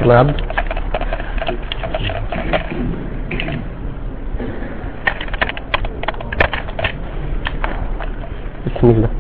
شيخنا عبد. بسم الله.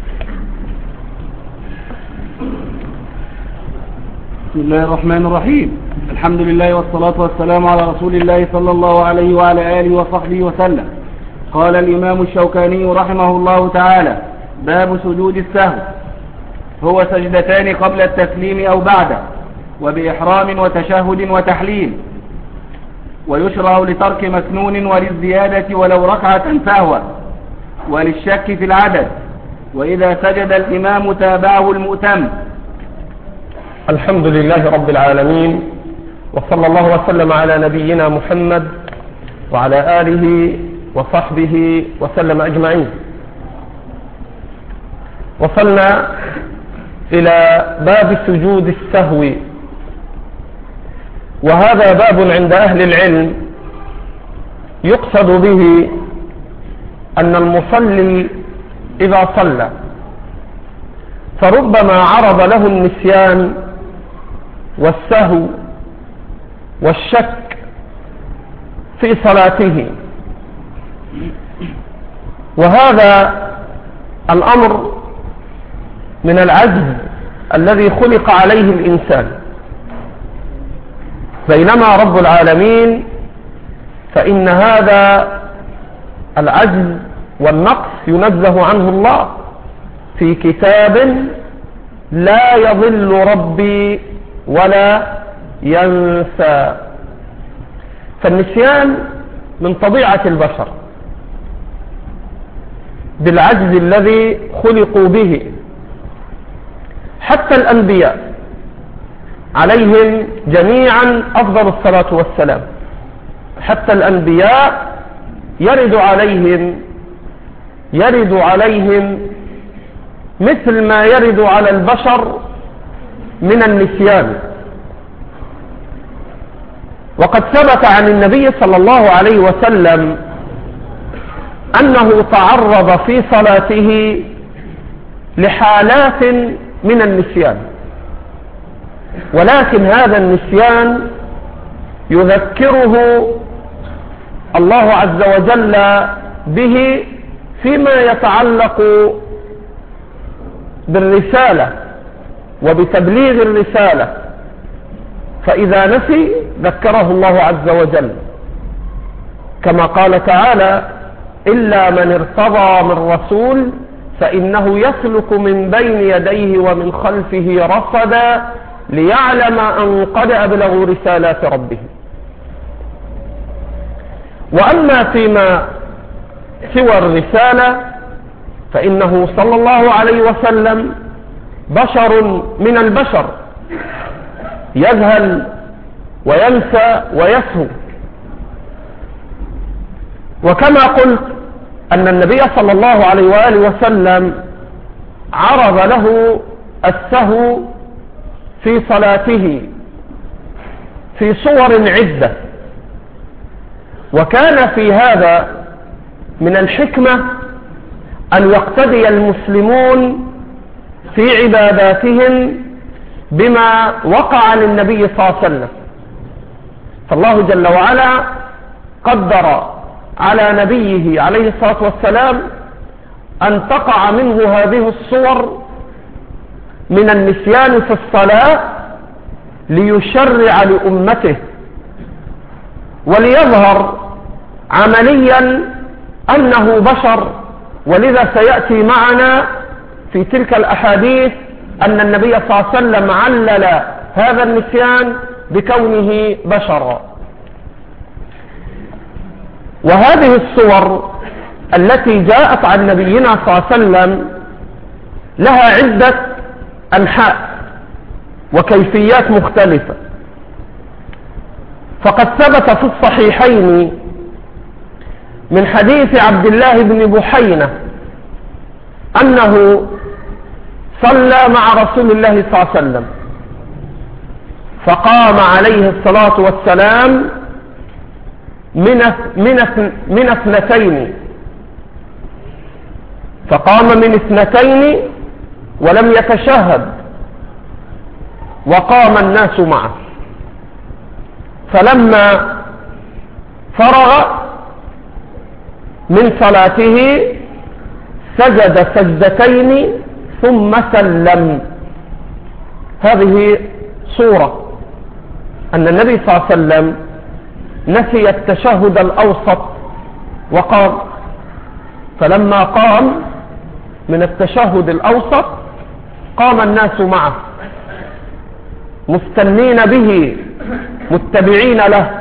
بسم الله الرحمن الرحيم. الحمد لله والصلاة والسلام على رسول الله صلى الله عليه وعلى آله وصحبه وسلم. قال الإمام الشوكاني رحمه الله تعالى: باب سجود السهو. هو سجدتان قبل التسليم أو بعده، وبإحرام وتشهد وتحليل، ويشرع لترك مسنون وللزيادة ولو ركعة سهوا، وللشك في العدد، وإذا سجد الإمام تابعه المؤتم. الحمد لله رب العالمين، وصلى الله وسلم على نبينا محمد وعلى آله وصحبه وسلم أجمعين. وصلنا إلى باب سجود السهو، وهذا باب عند أهل العلم يقصد به أن المصلي إذا صلى فربما عرض له النسيان والسهو والشك في صلاته، وهذا الأمر من العجز الذي خلق عليه الإنسان، بينما رب العالمين فإن هذا العجز والنقص ينزه عنه الله في كتاب لا يضل ربي ولا ينسى. فالنسيان من طبيعة البشر بالعجز الذي خلقوا به. حتى الأنبياء عليهم جميعا أفضل الصلاة والسلام، حتى الأنبياء يرد عليهم مثل ما يرد على البشر من النسيان. وقد ثبت عن النبي صلى الله عليه وسلم أنه تعرض في صلاته لحالات من النسيان، ولكن هذا النسيان يذكره الله عز وجل به فيما يتعلق بالرسالة وبتبليغ الرسالة، فإذا نسي ذكره الله عز وجل، كما قال تعالى: إلا من ارتضى من رسول فإنه يسلك من بين يديه ومن خلفه رصدا ليعلم أن قد أبلغوا رسالات ربه. وأما فيما سوى الرسالة فإنه صلى الله عليه وسلم بشر من البشر، يذهل وينسى ويسهو. وكما قلت أن النبي صلى الله عليه وآله وسلم عرض له السهو في صلاته في صور عدة، وكان في هذا من الحكمة أن يقتدي المسلمون في عباداتهم بما وقع للنبي صلى الله عليه وسلم. فالله جل وعلا قدر على نبيه عليه الصلاة والسلام أن تقع منه هذه الصور من النسيان في الصلاة ليشرع لأمته، وليظهر عمليا أنه بشر. ولذا سيأتي معنا في تلك الأحاديث أن النبي صلى الله عليه وسلم علل هذا النسيان بكونه بشرا. وهذه الصور التي جاءت عن نبينا صلى الله عليه وسلم لها عدة أنحاء وكيفيات مختلفة. فقد ثبت في الصحيحين من حديث عبد الله بن بحينة أنه صلى مع رسول الله صلى الله عليه وسلم، فقام عليه الصلاة والسلام من اثنتين، فقام من اثنتين ولم يتشهد، وقام الناس معه. فلما فرغ من صلاته سجد سجدتين ثم سلم. هذه صورة أن النبي صلى الله عليه وسلم نسي التشهد الأوسط وقام، فلما قام من التشهد الأوسط قام الناس معه مستنين به متبعين له،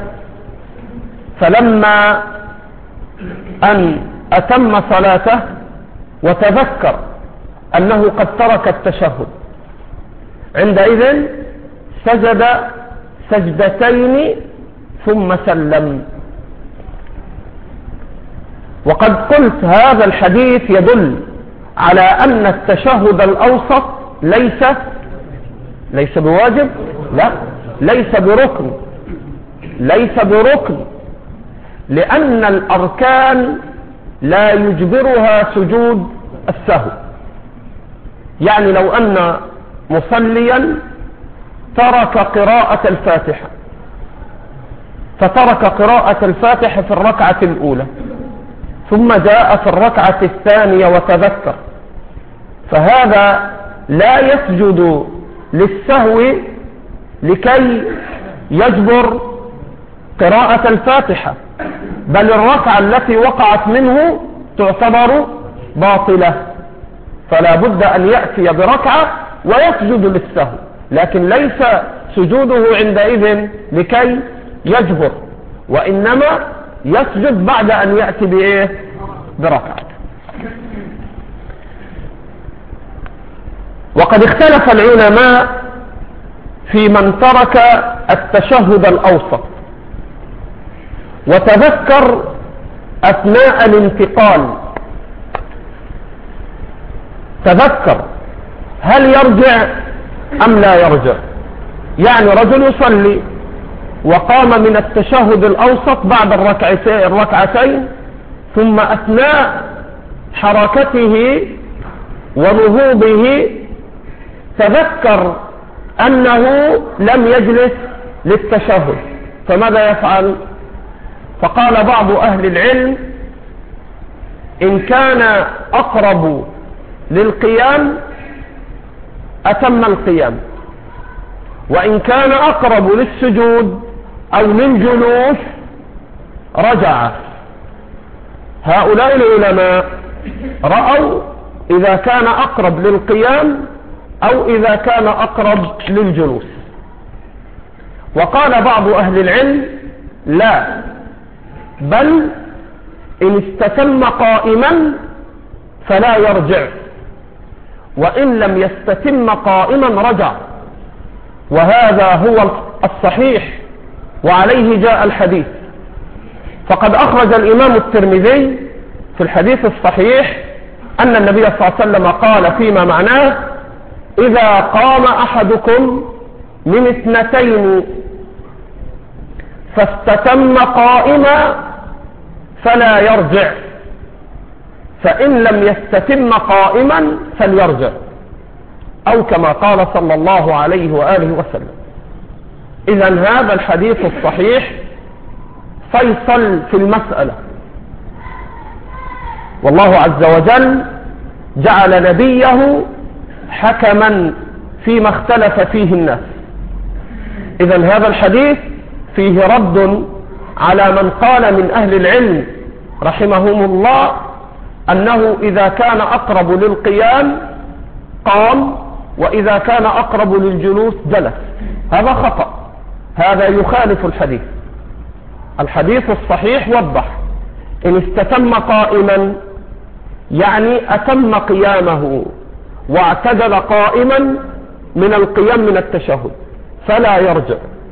فلما أن أتم صلاته وتذكر أنه قد ترك التشهد عندئذ سجد سجدتين ثم سلم. وقد قلت هذا الحديث يدل على أن التشهد الأوسط ليس بواجب، لا، ليس بركن، لأن الأركان لا يجبرها سجود السهو. يعني لو أن مصليا ترك قراءة الفاتحة، فترك قراءة الفاتحة في الركعة الأولى ثم جاء في الركعة الثانية وتذكر، فهذا لا يسجد للسهو لكي يجبر قراءة الفاتحة، بل الركعة التي وقعت منه تعتبر باطلة، فلا بد أن يأتي بركعة ويسجد للسهو، لكن ليس سجوده عندئذ لكي يجبر، وإنما يسجد بعد أن يأتي بركعة. وقد اختلف العلماء في من ترك التشهد الأوسط وتذكر أثناء الانتقال، تذكر هل يرجع أم لا يرجع. يعني رجل يصلي وقام من التشهد الأوسط بعد الركعتين، ثم أثناء حركته ونهوضه تذكر أنه لم يجلس للتشهد، فماذا يفعل؟ فقال بعض أهل العلم إن كان أقرب للقيام أتم القيام، وإن كان أقرب للسجود أو للجلوس رجع. هؤلاء العلماء رأوا إذا كان أقرب للقيام أو إذا كان أقرب للجلوس. وقال بعض أهل العلم لا، بل إن استتم قائما فلا يرجع، وإن لم يستتم قائما رجع، وهذا هو الصحيح وعليه جاء الحديث. فقد أخرج الإمام الترمذي في الحديث الصحيح أن النبي صلى الله عليه وسلم قال فيما معناه إذا قام أحدكم من 2 فاستتم قائما فلا يرجع، فإن لم يستتم قائما فليرجع، أو كما قال صلى الله عليه وآله وسلم. إذن هذا الحديث الصحيح فيصل في المسألة، والله عز وجل جعل نبيه حكما فيما اختلف فيه الناس. إذن هذا الحديث فيه رد على من قال من أهل العلم رحمهم الله أنه إذا كان أقرب للقيام قام، وإذا كان أقرب للجلوس جلس. هذا خطأ، هذا يخالف الحديث. الحديث الصحيح وضح إن استتم قائما يعني أتم قيامه واعتدل قائما من القيام من التشهد فلا يرجع،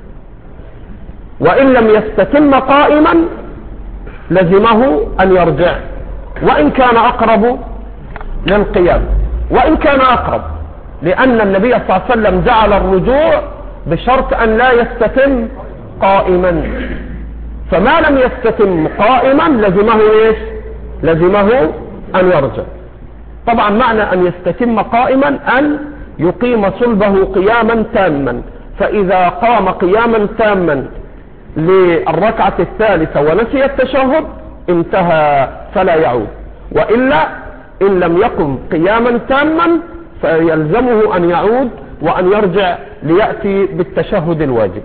وإن لم يستتم قائما لزمه أن يرجع، وإن كان أقرب للقيام، وإن كان أقرب، لأن النبي صلى الله عليه وسلم جعل الرجوع بشرط أن لا يستتم قائما، فما لم يستتم قائما لزمه إيش؟ لزمه أن يرجع. طبعا معنى أن يستتم قائما أن يقيم صلبه قياما تاما، فإذا قام قياما تاما للركعة الثالثة ونسي التشهد انتهى فلا يعود، وإلا إن لم يقم قياما تاما فيلزمه أن يعود وأن يرجع ليأتي بالتشهد الواجب.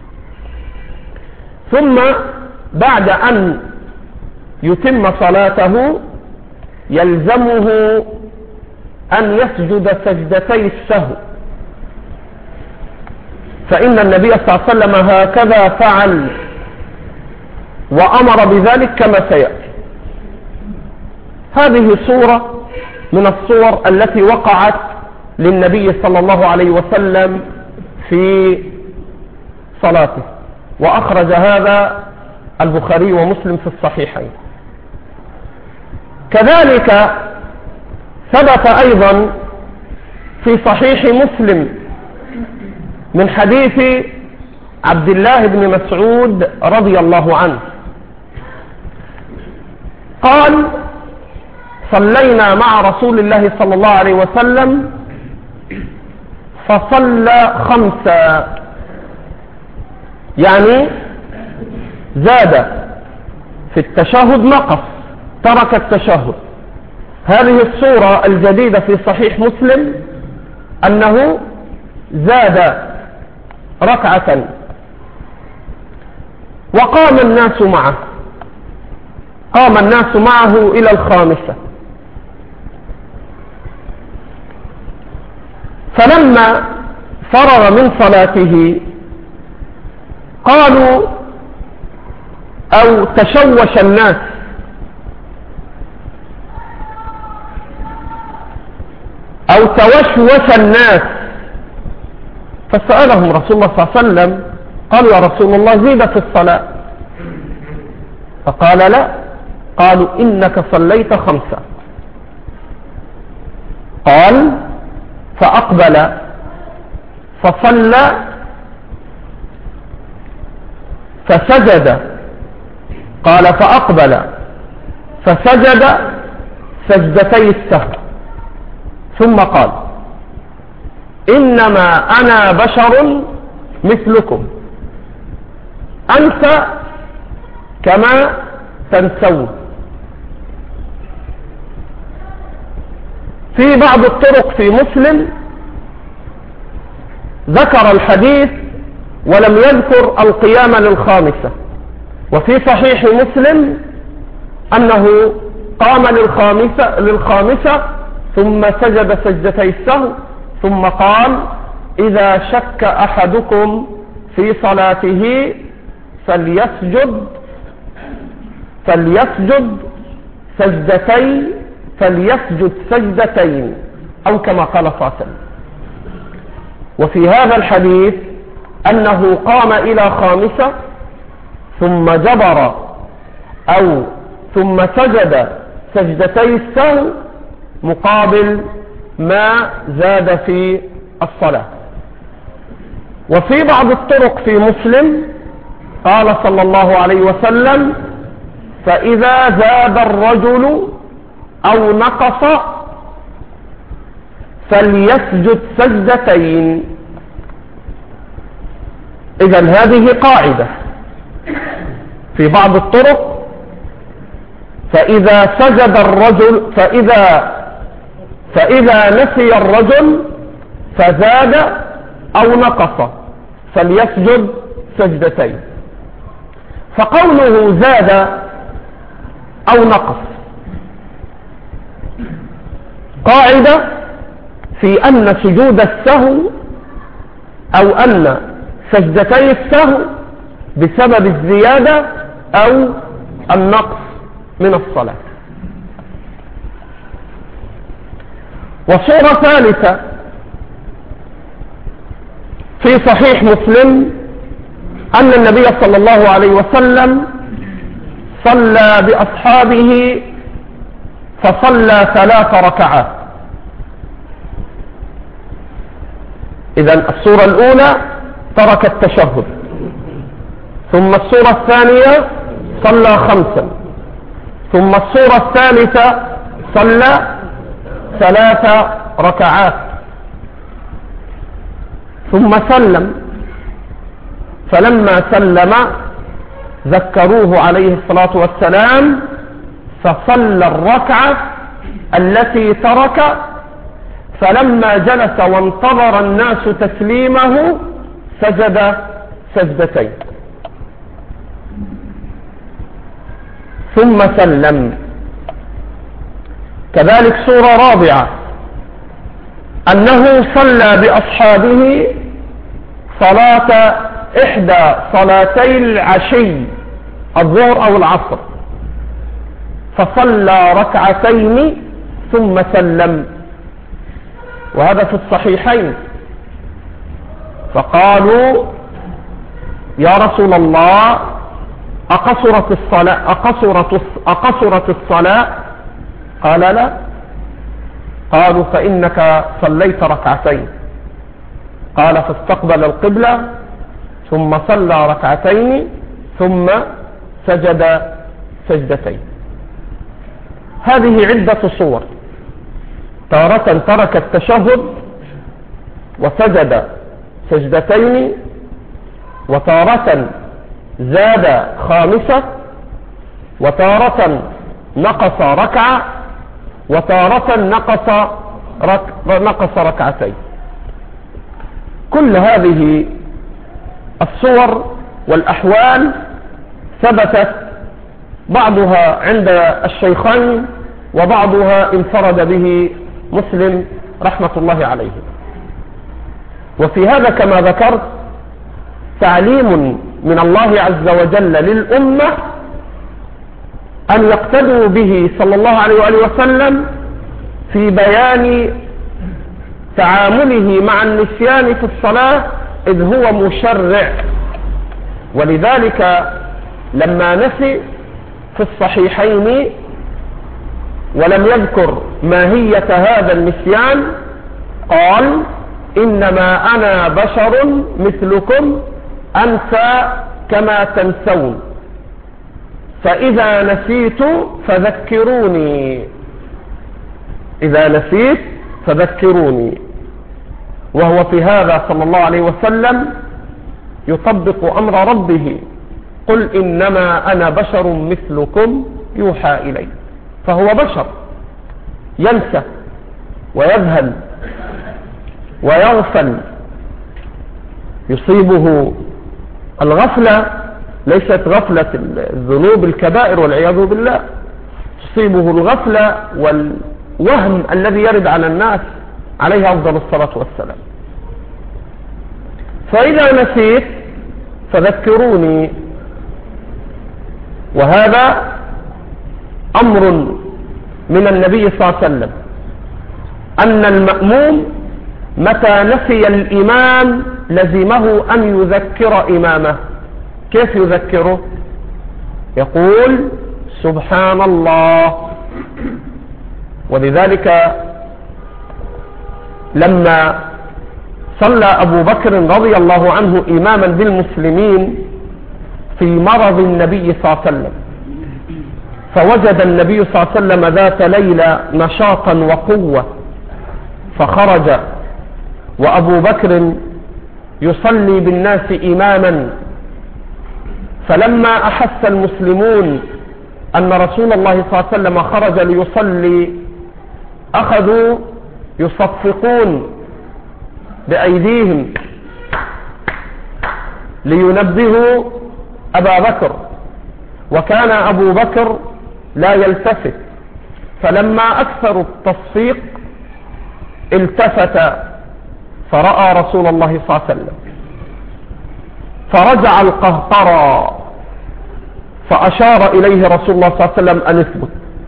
ثم بعد أن يتم صلاته يلزمه أن يسجد سجدتي السهو، فإن النبي صلى الله عليه وسلم هكذا فعل وأمر بذلك كما سيأتي. هذه صورة من الصور التي وقعت للنبي صلى الله عليه وسلم في صلاته، وأخرج هذا البخاري ومسلم في الصحيحين. كذلك ثبت أيضا في صحيح مسلم من حديث عبد الله بن مسعود رضي الله عنه قال: صلينا مع رسول الله صلى الله عليه وسلم فصلى 5، يعني زاد في التشهد، نقص، ترك التشهد. هذه الصورة الجديدة في صحيح مسلم أنه زاد ركعة وقام الناس معه، قام الناس معه إلى 5. فلما فرغ من صلاته قالوا أو تشوش الناس أو توشوش الناس، فسألهم رسول الله صلى الله عليه وسلم قالوا: يا رسول الله زيد في الصلاة؟ فقال: لا. قالوا: إنك صليت 5. قال: فأقبل فصلى فسجد. قال: فأقبل فسجد سجدتي السهو، ثم قال: إنما أنا بشر مثلكم أنسى كما تنسون. في بعض الطرق في مسلم ذكر الحديث ولم يذكر القيام لل5، وفي صحيح مسلم أنه قام لل5 ثم سجد سجدتي السهو، ثم قال: إذا شك أحدكم في صلاته فليسجد سجدتين، أو كما قال صلى الله عليه وسلم. وفي هذا الحديث أنه قام إلى 5 ثم جبر أو ثم سجد سجدتي السهو مقابل ما زاد في الصلاة. وفي بعض الطرق في مسلم قال صلى الله عليه وسلم: فإذا زاد الرجل أو نقص فليسجد سجدتين. إذن هذه قاعدة في بعض الطرق: فإذا سجد الرجل فإذا نسي الرجل فزاد أو نقص فليسجد سجدتين. فقوله زاد أو نقص قاعدة في أن سجود السهو أو أن سجدتي السهو بسبب الزيادة أو النقص من الصلاة. وصورة ثالثة في صحيح مسلم أن النبي صلى الله عليه وسلم صلى بأصحابه فصلى 3 ركعات. إذن الصورة الأولى ترك التشهد، ثم الصورة الثانية صلى 5، ثم الصورة الثالثة صلى 3 ركعات، ثم سلم. فلما سلم ذكروه عليه الصلاة والسلام فصلى الركعة التي ترك، فلما جلس وانتظر الناس تسليمه سجد سجدتين ثم سلم. كذلك صورة رابعة أنه صلى بأصحابه صلاة إحدى صلاتي العشي الظهر أو العصر، فصلى ركعتين ثم سلم، وهذا في الصحيحين. فقالوا يا رسول الله أقصرت الصلاة؟ قال لا. قالوا فإنك صليت ركعتين. قال فاستقبل القبلة ثم صلى ركعتين ثم سجد سجدتين. هذه عدة صور، تارة ترك التشهد وسجد سجدتين، وتارة زاد خامسة، وتارة نقص ركعة، وتارة نقص ركعتين. كل هذه الصور والأحوال ثبتت، بعضها عند الشيخين وبعضها انفرد به مسلم رحمة الله عليه. وفي هذا كما ذكرت تعليم من الله عز وجل للأمة أن يقتدوا به صلى الله عليه وآله وسلم في بيان تعامله مع النسيان في الصلاة، إذ هو مشرع. ولذلك لما نسي في الصحيحين ولم يذكر ماهية هذا النسيان قال إنما أنا بشر مثلكم أنسى كما تنسون، فإذا نسيت فذكروني. إذا نسيت فذكروني. وهو في هذا صلى الله عليه وسلم يطبق أمر ربه: قل إنما أنا بشر مثلكم يوحى إلي. فهو بشر ينسى ويذهل ويغفل، يصيبه الغفلة، ليست غفلة الذنوب الكبائر والعياذ بالله، تصيبه الغفلة والوهم الذي يرد على الناس عليه أفضل الصلاة والسلام. فإذا نسيت فذكروني. وهذا أمر من النبي صلى الله عليه وسلم، أن المأموم متى نسي الإمام لزمه أن يذكر إمامه. كيف يذكره؟ يقول سبحان الله. ولذلك لما صلى أبو بكر رضي الله عنه إماما بالمسلمين في مرض النبي صلى الله عليه وسلم، فوجد النبي صلى الله عليه وسلم ذات ليلة نشاطا وقوة، فخرج وأبو بكر يصلي بالناس إماما. فلما أحس المسلمون أن رسول الله صلى الله عليه وسلم خرج ليصلي أخذوا يصفقون بأيديهم لينبهوا أبا بكر، وكان أبو بكر لا يلتفت. فلما أكثروا التصفيق التفت فرأى رسول الله صلى الله عليه وسلم، فرجع القهقرى فأشار إليه رسول الله صلى الله عليه وسلم أن اثبت.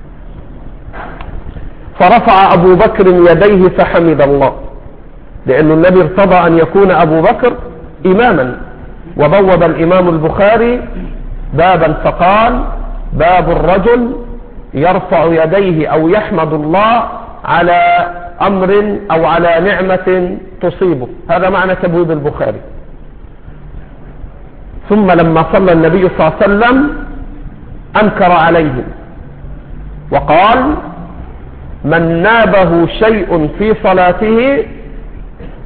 فرفع أبو بكر يديه فحمد الله، لأن النبي ارتضى أن يكون أبو بكر إماما. وبوب الإمام البخاري بابا فقال: باب الرجل يرفع يديه أو يحمد الله على أمر أو على نعمة تصيبه. هذا معنى تبويب البخاري. ثم لما صلى النبي صلى الله عليه وسلم أنكر عليهم وقال: من نابه شيء في صلاته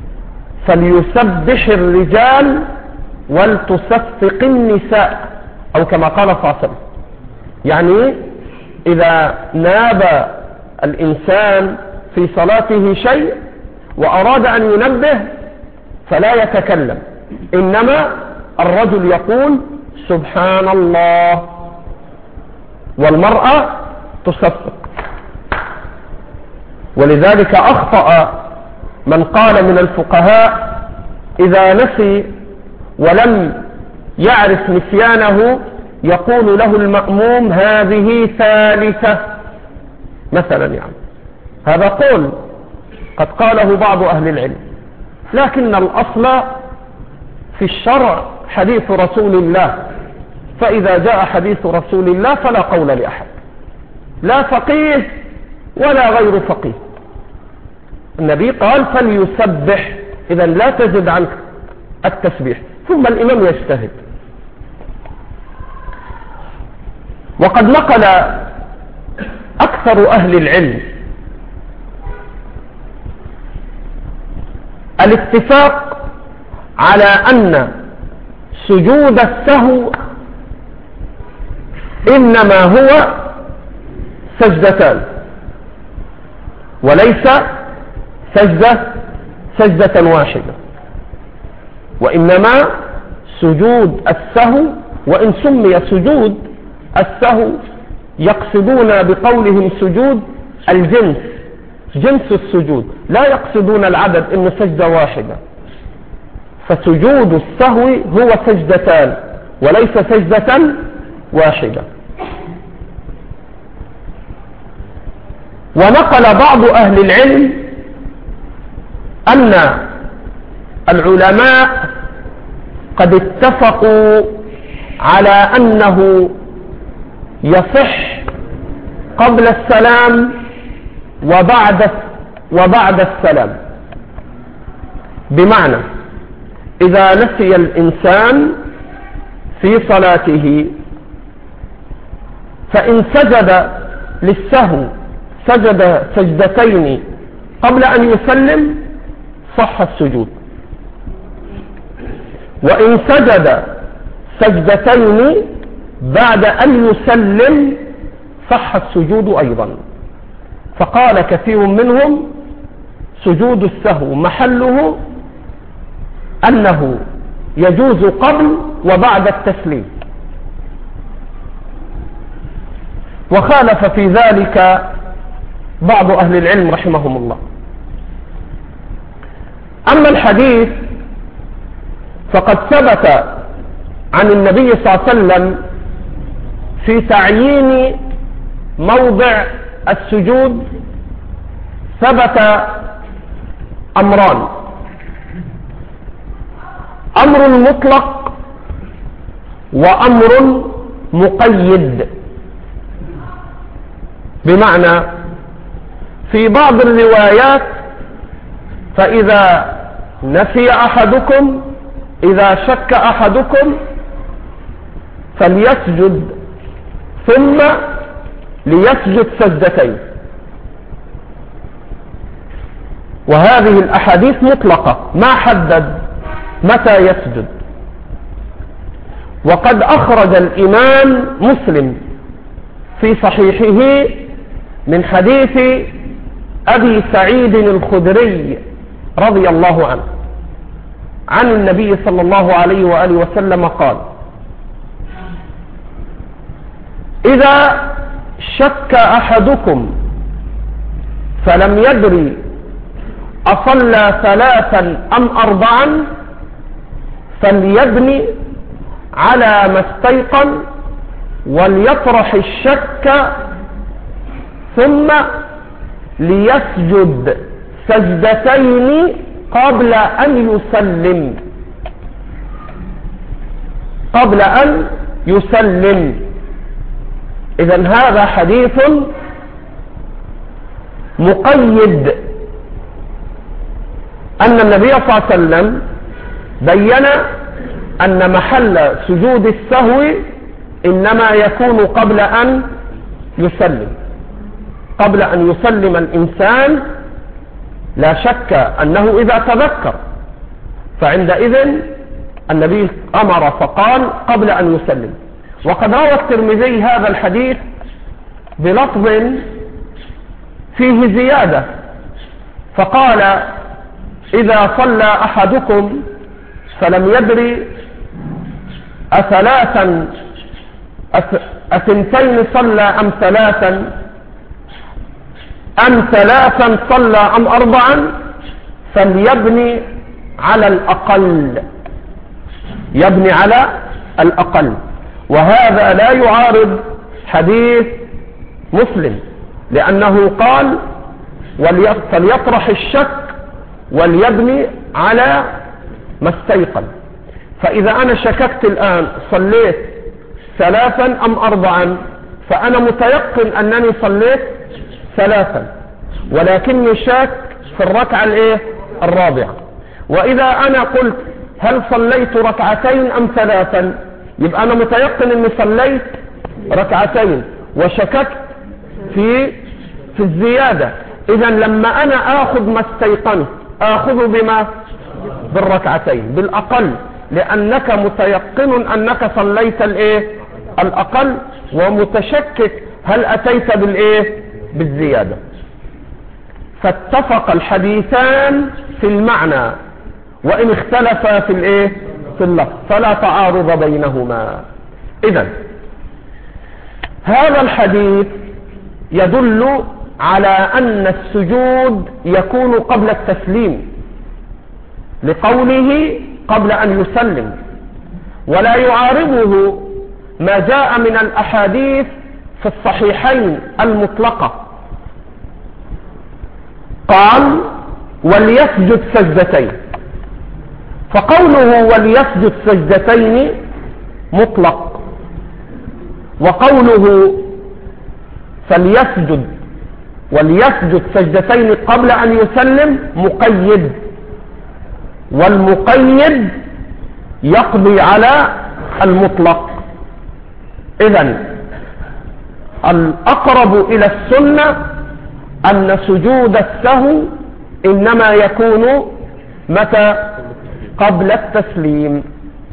فليسبح الرجال ولتصفق النساء، أو كما قال صلى الله عليه وسلم. يعني إذا ناب الإنسان في صلاته شيء وأراد أن ينبه فلا يتكلم، إنما الرجل يقول سبحان الله، والمرأة تصفق. ولذلك أخطأ من قال من الفقهاء إذا نسي ولم يعرف نسيانه يقول له المأموم هذه ثالثة مثلا. يعني هذا قول قد قاله بعض أهل العلم، لكن الأصل في الشرع حديث رسول الله، فإذا جاء حديث رسول الله فلا قول لأحد، لا فقيه ولا غير فقيه. النبي قال فليسبح، إذا لا تزد عنك التسبيح، ثم الإمام يجتهد. وقد نقل أكثر أهل العلم الاتفاق على أن سجود السهو إنما هو سجدتان، وليس سجدة واحدة، وإنما سجود السهو. وإن سمي سجود السهو يقصدون بقولهم سجود الجنس، جنس السجود، لا يقصدون العدد إنه سجدة واحدة. فسجود السهو هو سجدتان وليس سجدة واحدة. ونقل بعض أهل العلم أن العلماء قد اتفقوا على أنه يصح قبل السلام وبعد السلام. بمعنى إذا نسي الإنسان في صلاته فإن سجد للسهو سجد سجدتين قبل أن يسلم صح السجود، وإن سجد سجدتين بعد أن يسلم صح السجود أيضا. فقال كثير منهم سجود السهو محله أنه يجوز قبل وبعد التسليم، وخالف في ذلك بعض أهل العلم رحمهم الله. أما الحديث فقد ثبت عن النبي صلى الله عليه وسلم في تعيين موضع السجود ثبت أمران: أمر مطلق وأمر مقيد. بمعنى في بعض الروايات فإذا نسي أحدكم، إذا شك أحدكم فليسجد ثم ليسجد سجدتين. وهذه الأحاديث مطلقة ما حدد متى يسجد. وقد أخرج الإمام مسلم في صحيحه من حديث أبي سعيد الخدري رضي الله عنه عن النبي صلى الله عليه وآله وسلم قال: إذا شك أحدكم فلم يدري أصلى ثلاثا أم أربعا فليبني على ما استيقن وليطرح الشك ثم ليسجد سجدتين قبل أن يسلم. إذن هذا حديث مقيد، أن النبي صلى الله عليه وسلم بين أن محل سجود السهو إنما يكون قبل أن يسلم الإنسان. لا شك أنه إذا تذكر فعندئذ النبي أمر فقال قبل أن يسلم. وقد روى الترمذي هذا الحديث بلفظ فيه زيادة، فقال: إذا صلى أحدكم فلم يدري أثنتين صلى أم ثلاثا أم ثلاثا صلى أم أربعا فليبني على الأقل، يبني على الأقل. وهذا لا يعارض حديث مسلم، لأنه قال: فليطرح الشك وليبني على ما استيقن. فإذا أنا شككت الآن صليت ثلاثا أم أربعا، فأنا متيقن أنني صليت ثلاثا، ولكني شاك في الركعة الرابعة. وإذا أنا قلت هل صليت ركعتين أم ثلاثا، يبقى أنا متيقن أني صليت ركعتين وشككت في الزيادة. إذا لما أنا آخذ ما استيقنت آخذ بما؟ بالركعتين بالأقل، لأنك متيقن أنك صليت الأقل، ومتشكك هل أتيت بالزيادة. فاتفق الحديثان في المعنى وإن اختلفا في اللفظ، فلا تعارض بينهما. إذن هذا الحديث يدل على أن السجود يكون قبل التسليم، لقوله قبل أن يسلم، ولا يعارضه ما جاء من الأحاديث في الصحيحين المطلقة. قال: وليسجد سجدتين، فقوله وليسجد سجدتين مطلق، وقوله وليسجد سجدتين قبل أن يسلم مقيد، والمقيد يقضي على المطلق. إذن الأقرب إلى السنة أن سجود السهو إنما يكون متى؟ قبل التسليم.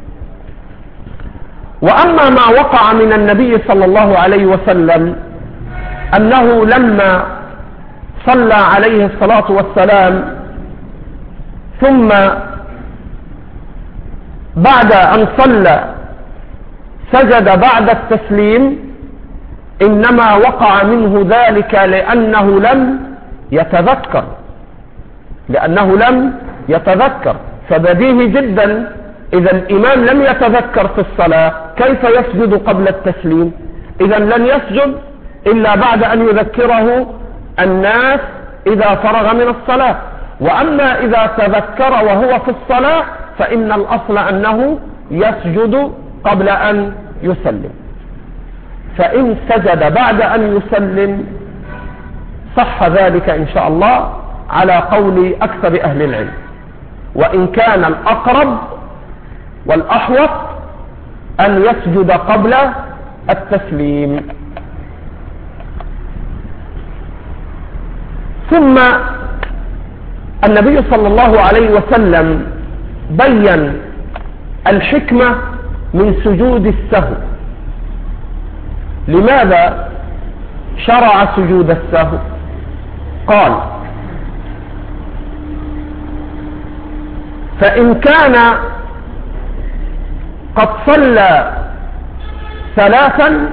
وأما ما وقع من النبي صلى الله عليه وسلم أنه لما صلى عليه الصلاة والسلام ثم بعد أن صلى سجد بعد التسليم، إنما وقع منه ذلك لأنه لم يتذكر. فبديهي جدا إذا الإمام لم يتذكر في الصلاة كيف يسجد قبل التسليم؟ إذا لن يسجد إلا بعد أن يذكره الناس إذا فرغ من الصلاة. وأما إذا تذكر وهو في الصلاة فإن الأصل أنه يسجد قبل أن يسلم. فإن سجد بعد أن يسلم صح ذلك إن شاء الله على قول أكثر أهل العلم، وإن كان الأقرب والأحوط أن يسجد قبل التسليم. ثم النبي صلى الله عليه وسلم بين الحكمة من سجود السهو. لماذا شرع سجود السهو؟ قال: فإن كان قد صلى ثلاثا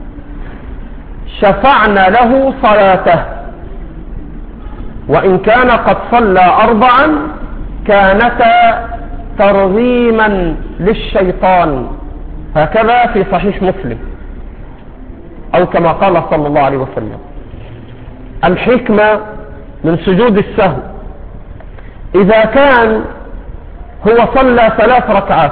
شفعنا له صلاته، وإن كان قد صلى أربعا كانتا ترغيما للشيطان، هكذا في صحيح مسلم، أو كما قال صلى الله عليه وسلم. الحكمة من سجود السهو إذا كان هو صلى 3 ركعات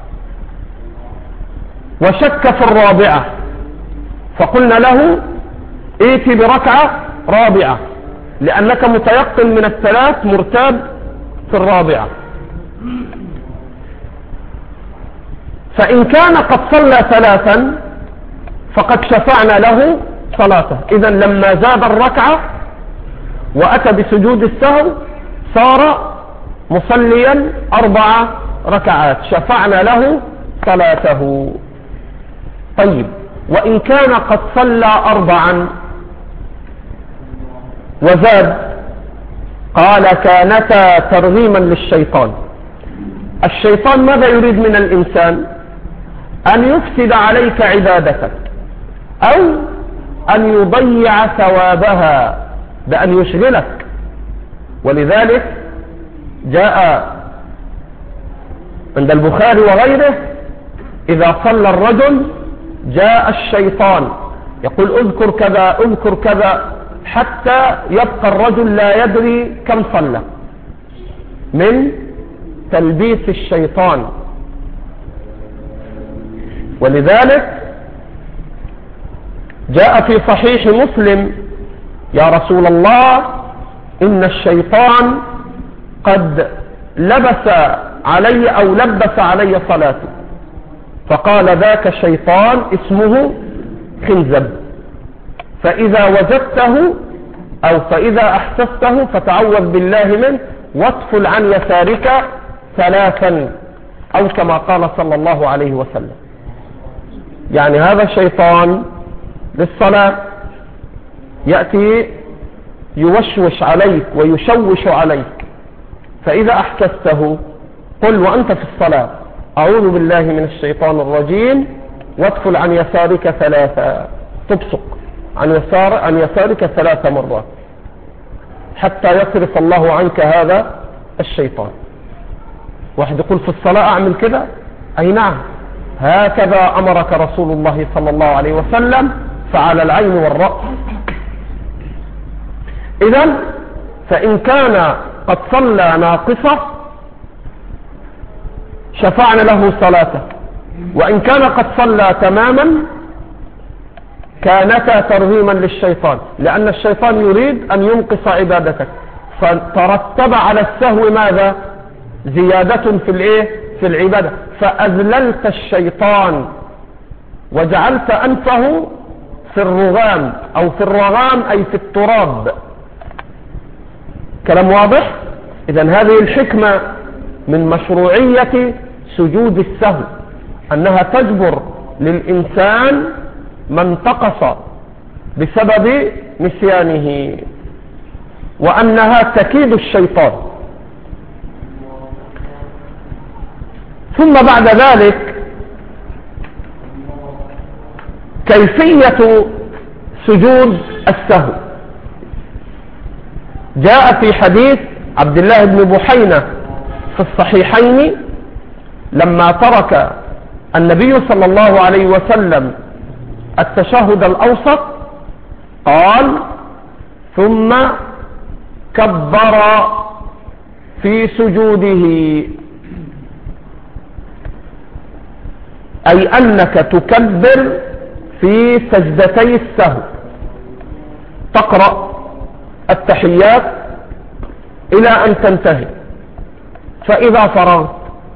وشك في الرابعة، فقلنا له ائت بركعة رابعة، لأنك متيقن من الثلاث مرتاب في الرابعة. فإن كان قد صلى 3 فقد شفعنا له صلاته. إذا لما زاد الركعة وأتى بسجود السهو صار مصليا 4 ركعات، شفعنا له صلاته. طيب وإن كان قد صلى 4 وزاد، قال كانتا ترغيما للشيطان. الشيطان ماذا يريد من الإنسان؟ أن يفسد عليك عبادتك، أو أن يضيع ثوابها بأن يشغلك. ولذلك جاء عند البخاري وغيره إذا صلى الرجل جاء الشيطان يقول اذكر كذا اذكر كذا، حتى يبقى الرجل لا يدري كم صلى من تلبيس الشيطان. ولذلك جاء في صحيح مسلم يا رسول الله إن الشيطان قد لبس علي أو لبس علي صلاتي، فقال ذاك الشيطان اسمه خنزب، فإذا وجدته أو فإذا أحسسته فتعوذ بالله منه واطفل عن يسارك 3 أو كما قال صلى الله عليه وسلم. يعني هذا الشيطان للصلاة يأتي يوشوش عليك ويشوش عليك، فإذا أحسسته قل وأنت في الصلاة أعوذ بالله من الشيطان الرجيم واطفل عن يسارك 3، تبصق عن يسارك 3 مرات حتى يصرف الله عنك هذا الشيطان. واحد يقول في الصلاة أعمل كده؟ أي نعم، هكذا أمرك رسول الله صلى الله عليه وسلم، فعلى العين والرأس. إذن فإن كان قد صلى ناقصة شفعنا له صلاته، وإن كان قد صلى تماما كانتا ترغيما للشيطان، لأن الشيطان يريد أن ينقص عبادتك، فترتب على السهو ماذا؟ زيادة في العبادة، فأذللت الشيطان وجعلت أنفه في الرغام أو في الرغام أي في التراب. كلام واضح؟ إذن هذه الحكمة من مشروعية سجود السهو، أنها تجبر للإنسان ما انتقص بسبب نسيانه، وأنها تكيد الشيطان. ثم بعد ذلك كيفية سجود السهو جاء في حديث عبد الله بن بحينة في الصحيحين لما ترك النبي صلى الله عليه وسلم التشهد الأوسط قال ثم كبر في سجوده، أي أنك تكبر في سجدتي السهو، تقرأ التحيات إلى أن تنتهي، فإذا فرغت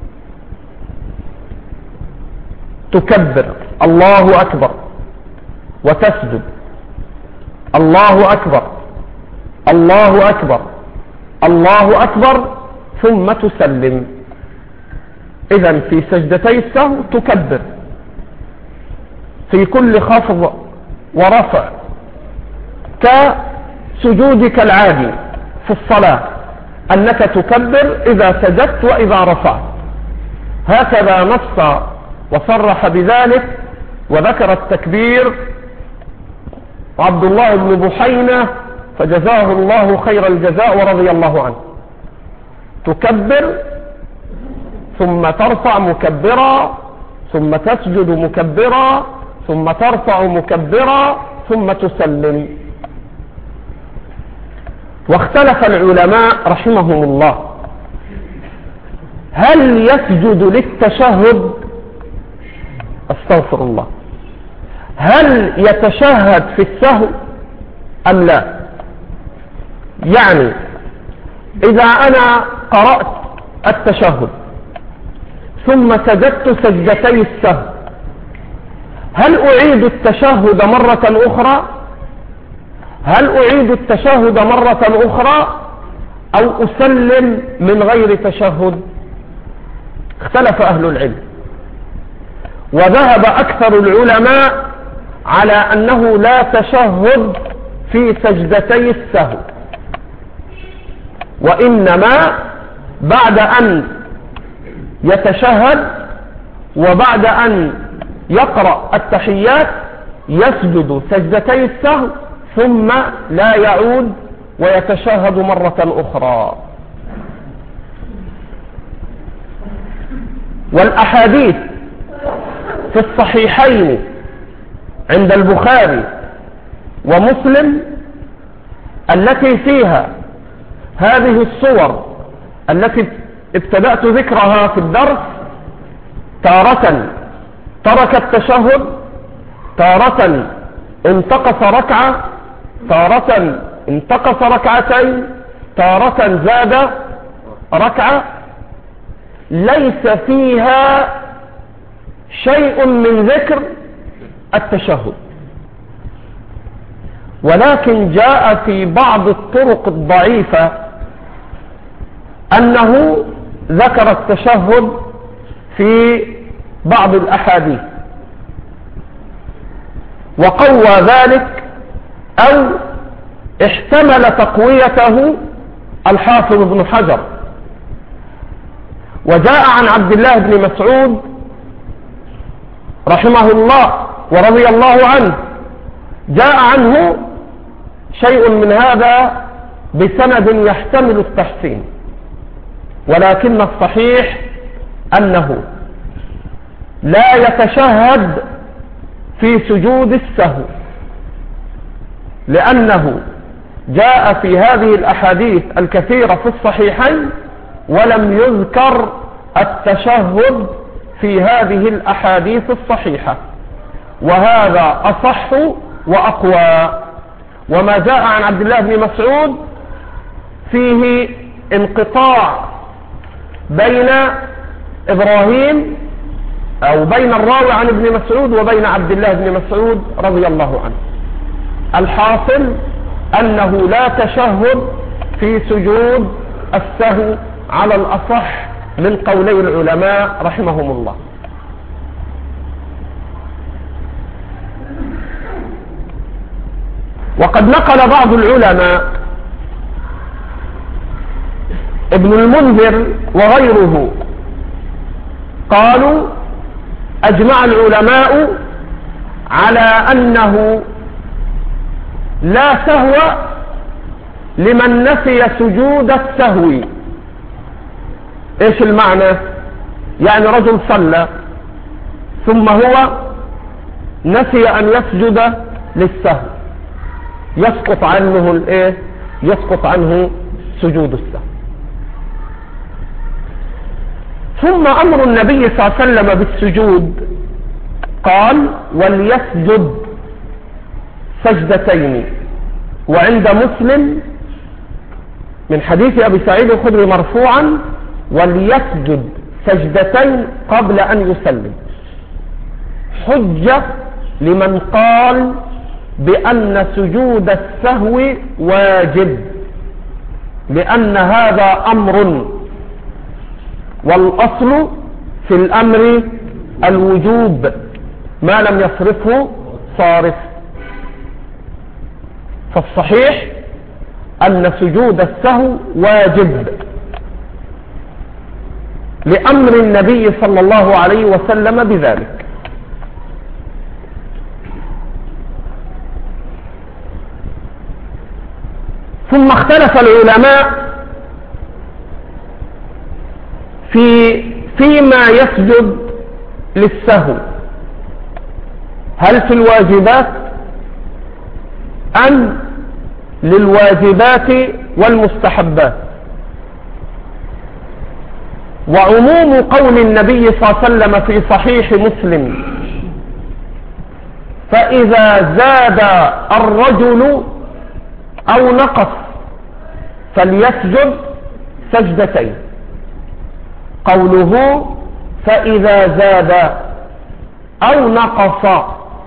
تكبر الله أكبر وتسجد الله أكبر الله أكبر الله أكبر ثم تسلم. إذن في سجدتي السهو تكبر في كل خفض ورفع كسجودك العادي في الصلاة، أنك تكبر إذا سجدت وإذا رفعت. هكذا نص وصرح بذلك وذكر التكبير عبد الله بن بحينة فجزاه الله خير الجزاء ورضي الله عنه. تكبر ثم ترفع مكبرا ثم تسجد مكبرا ثم ترفع مكبرا ثم تسلم. واختلف العلماء رحمهم الله هل يسجد للتشهد؟ استغفر الله، هل يتشهد في السهو أم لا؟ يعني إذا أنا قرأت التشهد ثم سجدت سجدتي السهو هل أعيد التشهد مرة أخرى؟ هل أعيد التشهد مرة أخرى أو أسلم من غير تشهد؟ اختلف أهل العلم، وذهب أكثر العلماء على أنه لا تشهد في سجدتي السهو، وإنما بعد أن يتشهد وبعد أن يقرأ التحيات يسجد سجدتي السهو ثم لا يعود ويتشهد مرة أخرى. والأحاديث في الصحيحين عند البخاري ومسلم التي فيها هذه الصور التي ابتدأت ذكرها في الدرس، تارة ترك التشهد، تارة انتقص ركعة، تارة انتقص ركعتين، تارة زاد ركعة، ليس فيها شيء من ذكر التشهد، ولكن جاء في بعض الطرق الضعيفة أنه ذكر التشهد في بعض الأحاديث، وقوى ذلك أو احتمل تقويته الحافظ ابن حجر. وجاء عن عبد الله بن مسعود رحمه الله ورضي الله عنه، جاء عنه شيء من هذا بسند يحتمل التحسين، ولكن الصحيح أنه لا يتشهد في سجود السهو، لأنه جاء في هذه الأحاديث الكثيرة في الصحيحين ولم يذكر التشهد في هذه الأحاديث الصحيحة، وهذا أصح وأقوى. وما جاء عن عبد الله بن مسعود فيه انقطاع بين إبراهيم أو بين الراوي عن ابن مسعود وبين عبد الله بن مسعود رضي الله عنه. الحاصل أنه لا تشهد في سجود السهو على الأصح من قولي العلماء رحمهم الله. وقد نقل بعض العلماء ابن المنذر وغيره قالوا أجمع العلماء على أنه لا سهو لمن نسي سجود السهو. ايش المعنى؟ يعني رجل صلى ثم هو نسي أن يسجد للسهو، يسقط عنه الايه؟ يسقط عنه سجود السهو. ثم أمر النبي صلى الله عليه وسلم بالسجود قال وليسجد سجدتين. وعند مسلم من حديث أبي سعيد الخدري مرفوعا وليسجد سجدتين قبل أن يسلم، حجة لمن قال بأن سجود السهو واجب، لأن هذا أمر، والأصل في الأمر الوجوب ما لم يصرفه صارف. فالصحيح أن سجود السهو واجب لأمر النبي صلى الله عليه وسلم بذلك. ثم اختلف العلماء فيما يسجد للسهو، هل في الواجبات أم للواجبات والمستحبات؟ وعموم قول النبي صلى الله عليه وسلم في صحيح مسلم فإذا زاد الرجل أو نقص فليسجد سجدتين، قوله فإذا زاد أو نقص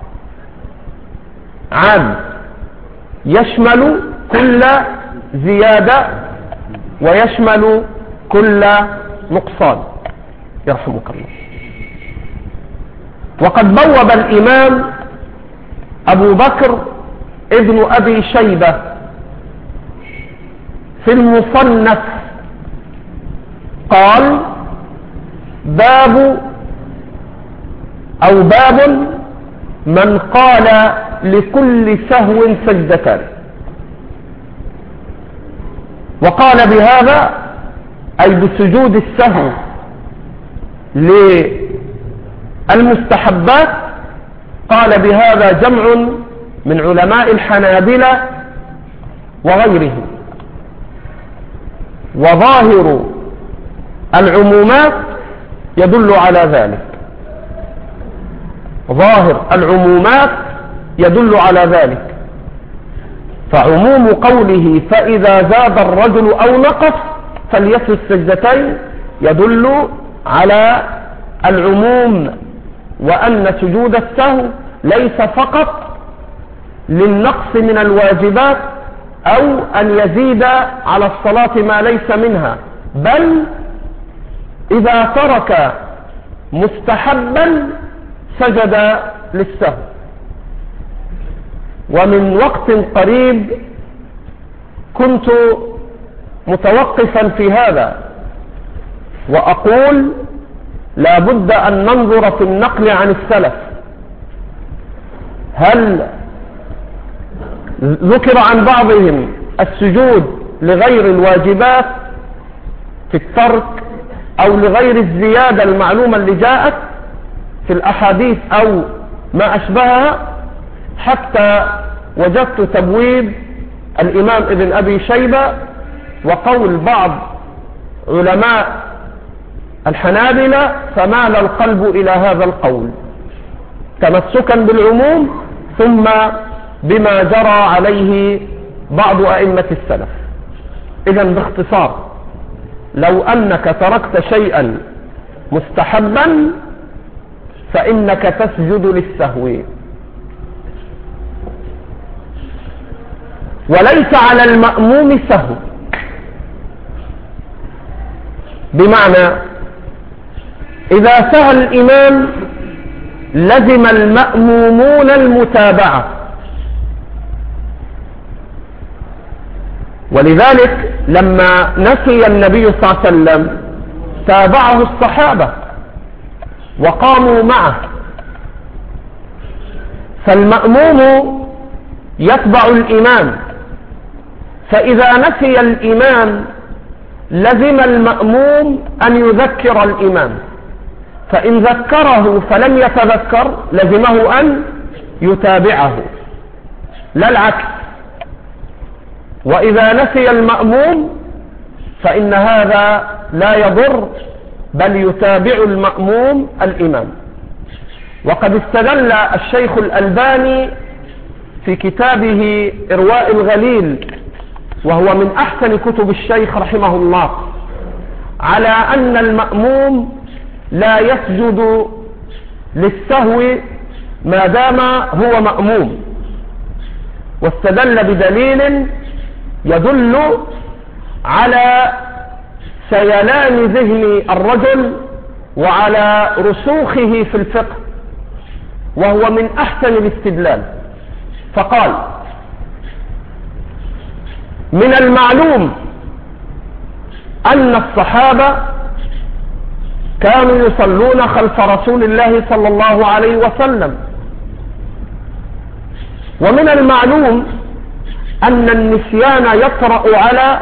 عام، يشمل كل زيادة ويشمل كل نقصان، يرحمك الله. وقد بوب الإمام أبو بكر ابن أبي شيبة في المصنف قال باب من قال لكل سهو سجدتان. وقال بهذا أي بسجود السهو للمستحبات، قال بهذا جمع من علماء الحنابلة وغيرهم. وظاهر العمومات يدل على ذلك، ظاهر العمومات يدل على ذلك. فعموم قوله فإذا زاد الرجل أو نقص فليسجد سجدتين يدل على العموم، وأن سجود السهو ليس فقط للنقص من الواجبات أو أن يزيد على الصلاة ما ليس منها، بل إذا ترك مستحبا سجد للسهو. ومن وقت قريب كنت متوقفا في هذا وأقول لا بد أن ننظر في النقل عن السلف، هل ذكر عن بعضهم السجود لغير الواجبات في الترك أو لغير الزيادة المعلومة اللي جاءت في الأحاديث أو ما أشبهها، حتى وجدت تبويب الإمام ابن أبي شيبة وقول بعض علماء الحنابلة، فمال القلب إلى هذا القول تمسكا بالعموم ثم بما جرى عليه بعض أئمة السلف. إذن باختصار، لو أنك تركت شيئا مستحبا فإنك تسجد للسهو، وليس على المأموم سهو. بمعنى إذا سهى الإمام لزم المأمومون المتابعة، ولذلك لما نسي النبي صلى الله عليه وسلم تابعه الصحابة وقاموا معه. فالمأموم يتبع الإمام، فإذا نسي الإمام لزم المأموم أن يذكر الإمام، فإن ذكره فلم يتذكر لزمه أن يتابعه، لا العكس. وإذا نسي المأموم فإن هذا لا يضر، بل يتابع المأموم الإمام. وقد استدل الشيخ الألباني في كتابه إرواء الغليل، وهو من أحسن كتب الشيخ رحمه الله، على أن المأموم لا يسجد للسهو ما دام هو مأموم، واستدل بدليل يدل على سيلان ذهن الرجل وعلى رسوخه في الفقه، وهو من أحسن الاستدلال. فقال: من المعلوم أن الصحابة كانوا يصلون خلف رسول الله صلى الله عليه وسلم، ومن المعلوم أن النسيان يطرأ على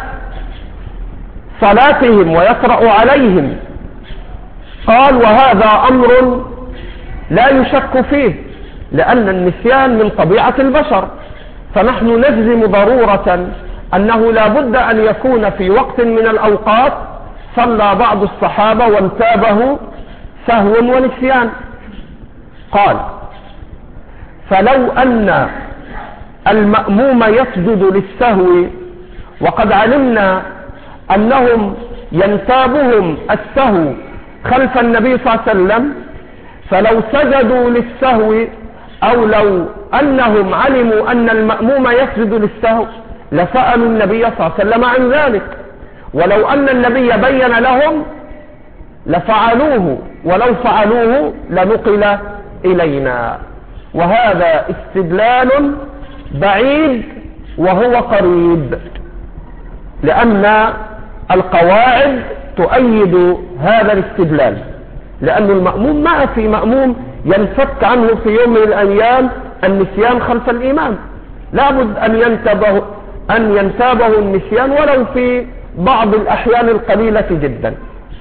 صلاتهم ويطرأ عليهم. قال: وهذا أمر لا يشك فيه، لأن النسيان من طبيعة البشر، فنحن نجزم ضرورة أنه لا بد أن يكون في وقت من الأوقات صلى بعض الصحابة وانتابه سهو ونسيان. قال: فلو أن المأموم يسجد للسهو وقد علمنا أنهم ينتابهم السهو خلف النبي صلى الله عليه وسلم، فلو سجدوا للسهو أو لو أنهم علموا أن المأموم يسجد للسهو لسألوا النبي صلى الله عليه وسلم عن ذلك، ولو أن النبي بين لهم لفعلوه، ولو فعلوه لنقل إلينا. وهذا استدلال بعيد وهو قريب، لأن القواعد تؤيد هذا الاستدلال، لأن المأموم ما في مأموم ينفك عنه في يوم من الأيام النسيان خلف الإمام، لابد أن ينتابه النسيان ولو في بعض الأحيان القليلة جدا.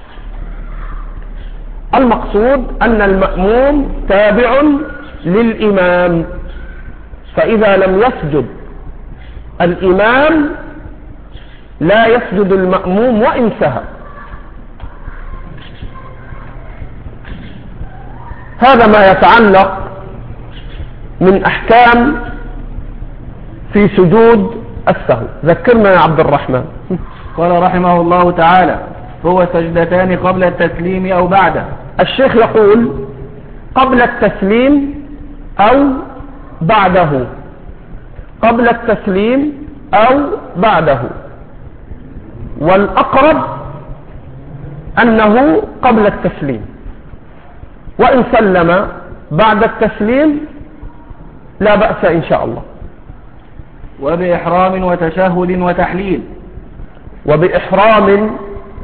المقصود أن المأموم تابع للإمام، فإذا لم يسجد الإمام لا يسجد المأموم وإن سهى. هذا ما يتعلق من أحكام في سجود السهو. ذكرنا يا عبد الرحمن. قال رحمه الله تعالى: هو سجدتان قبل التسليم أو بعده. الشيخ يقول قبل التسليم أو بعده، قبل التسليم أو بعده، والأقرب أنه قبل التسليم، وإن سلم بعد التسليم لا بأس إن شاء الله. وبإحرام وتشهد وتحليل. وبإحرام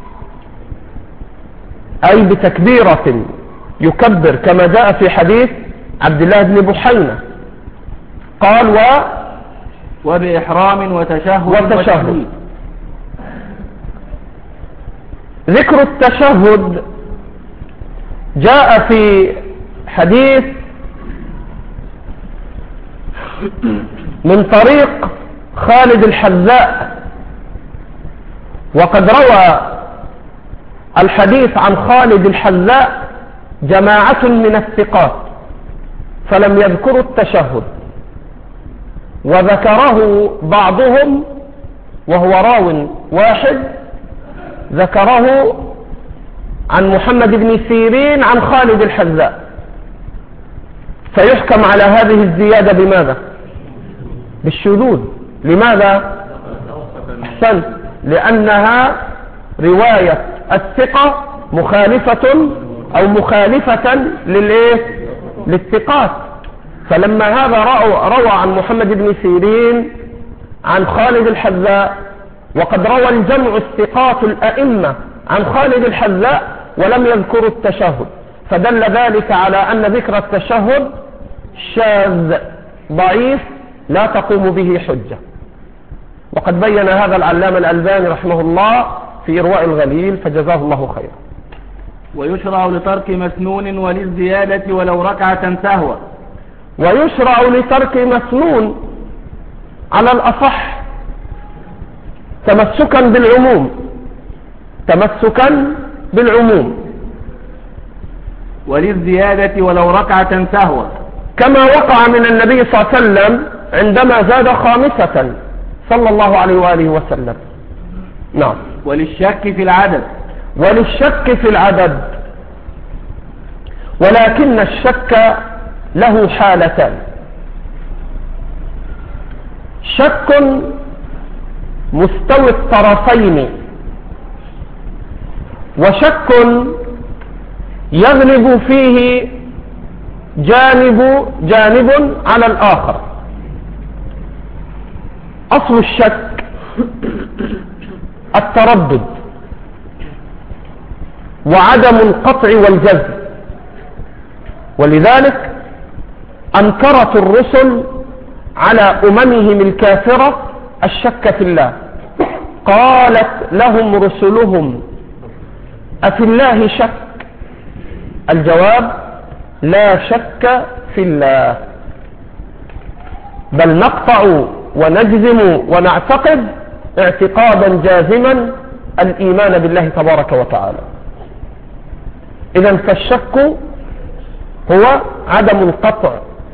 أي بتكبيرة يكبر، كما جاء في حديث عبد الله بن بحينة قال وبإحرام وتشهد وتحليل. ذكر التشهد جاء في حديث من طريق خالد الحذاء، وقد روى الحديث عن خالد الحذاء جماعة من الثقات فلم يذكروا التشهد، وذكره بعضهم وهو راو واحد، ذكره عن محمد بن سيرين عن خالد الحذاء، فيحكم على هذه الزيادة بماذا؟ بالشذوذ. لماذا؟ أحسن، لأنها رواية الثقة مخالفة أو مخالفة للثقات. فلما هذا روى عن محمد بن سيرين عن خالد الحذاء، وقد روى الجمع الثقات الأئمة عن خالد الحذاء ولم يذكروا التشهد، فدل ذلك على أن ذكر التشهد شاذ ضعيف لا تقوم به حجة. وقد بين هذا العلامة الألباني رحمه الله في إرواء الغليل، فجزاه الله خيرا. ويشرع لترك مسنون وللزيادة ولو ركعة سهوا. ويشرع لترك مسنون على الأصح تمسكا بالعموم، وللزيادة ولو ركعة سهوا، كما وقع من النبي صلى الله عليه وسلم عندما زاد خامسة صلى الله عليه وآله وسلم. نعم. وللشك في العدد، ولكن الشك له حالتان: شك مستوي الطرفين، وشك يغلب فيه جانب على الآخر. أصل الشك التردد وعدم القطع والجزم، ولذلك أنكرت الرسل على أممهم الكافرة الشك في الله. قالت لهم رسلهم أفي الله شك؟ الجواب: لا شك في الله، بل نقطع ونجزم ونعتقد اعتقادا جازما الإيمان بالله تبارك وتعالى. إذن فالشك هو عدم القطع،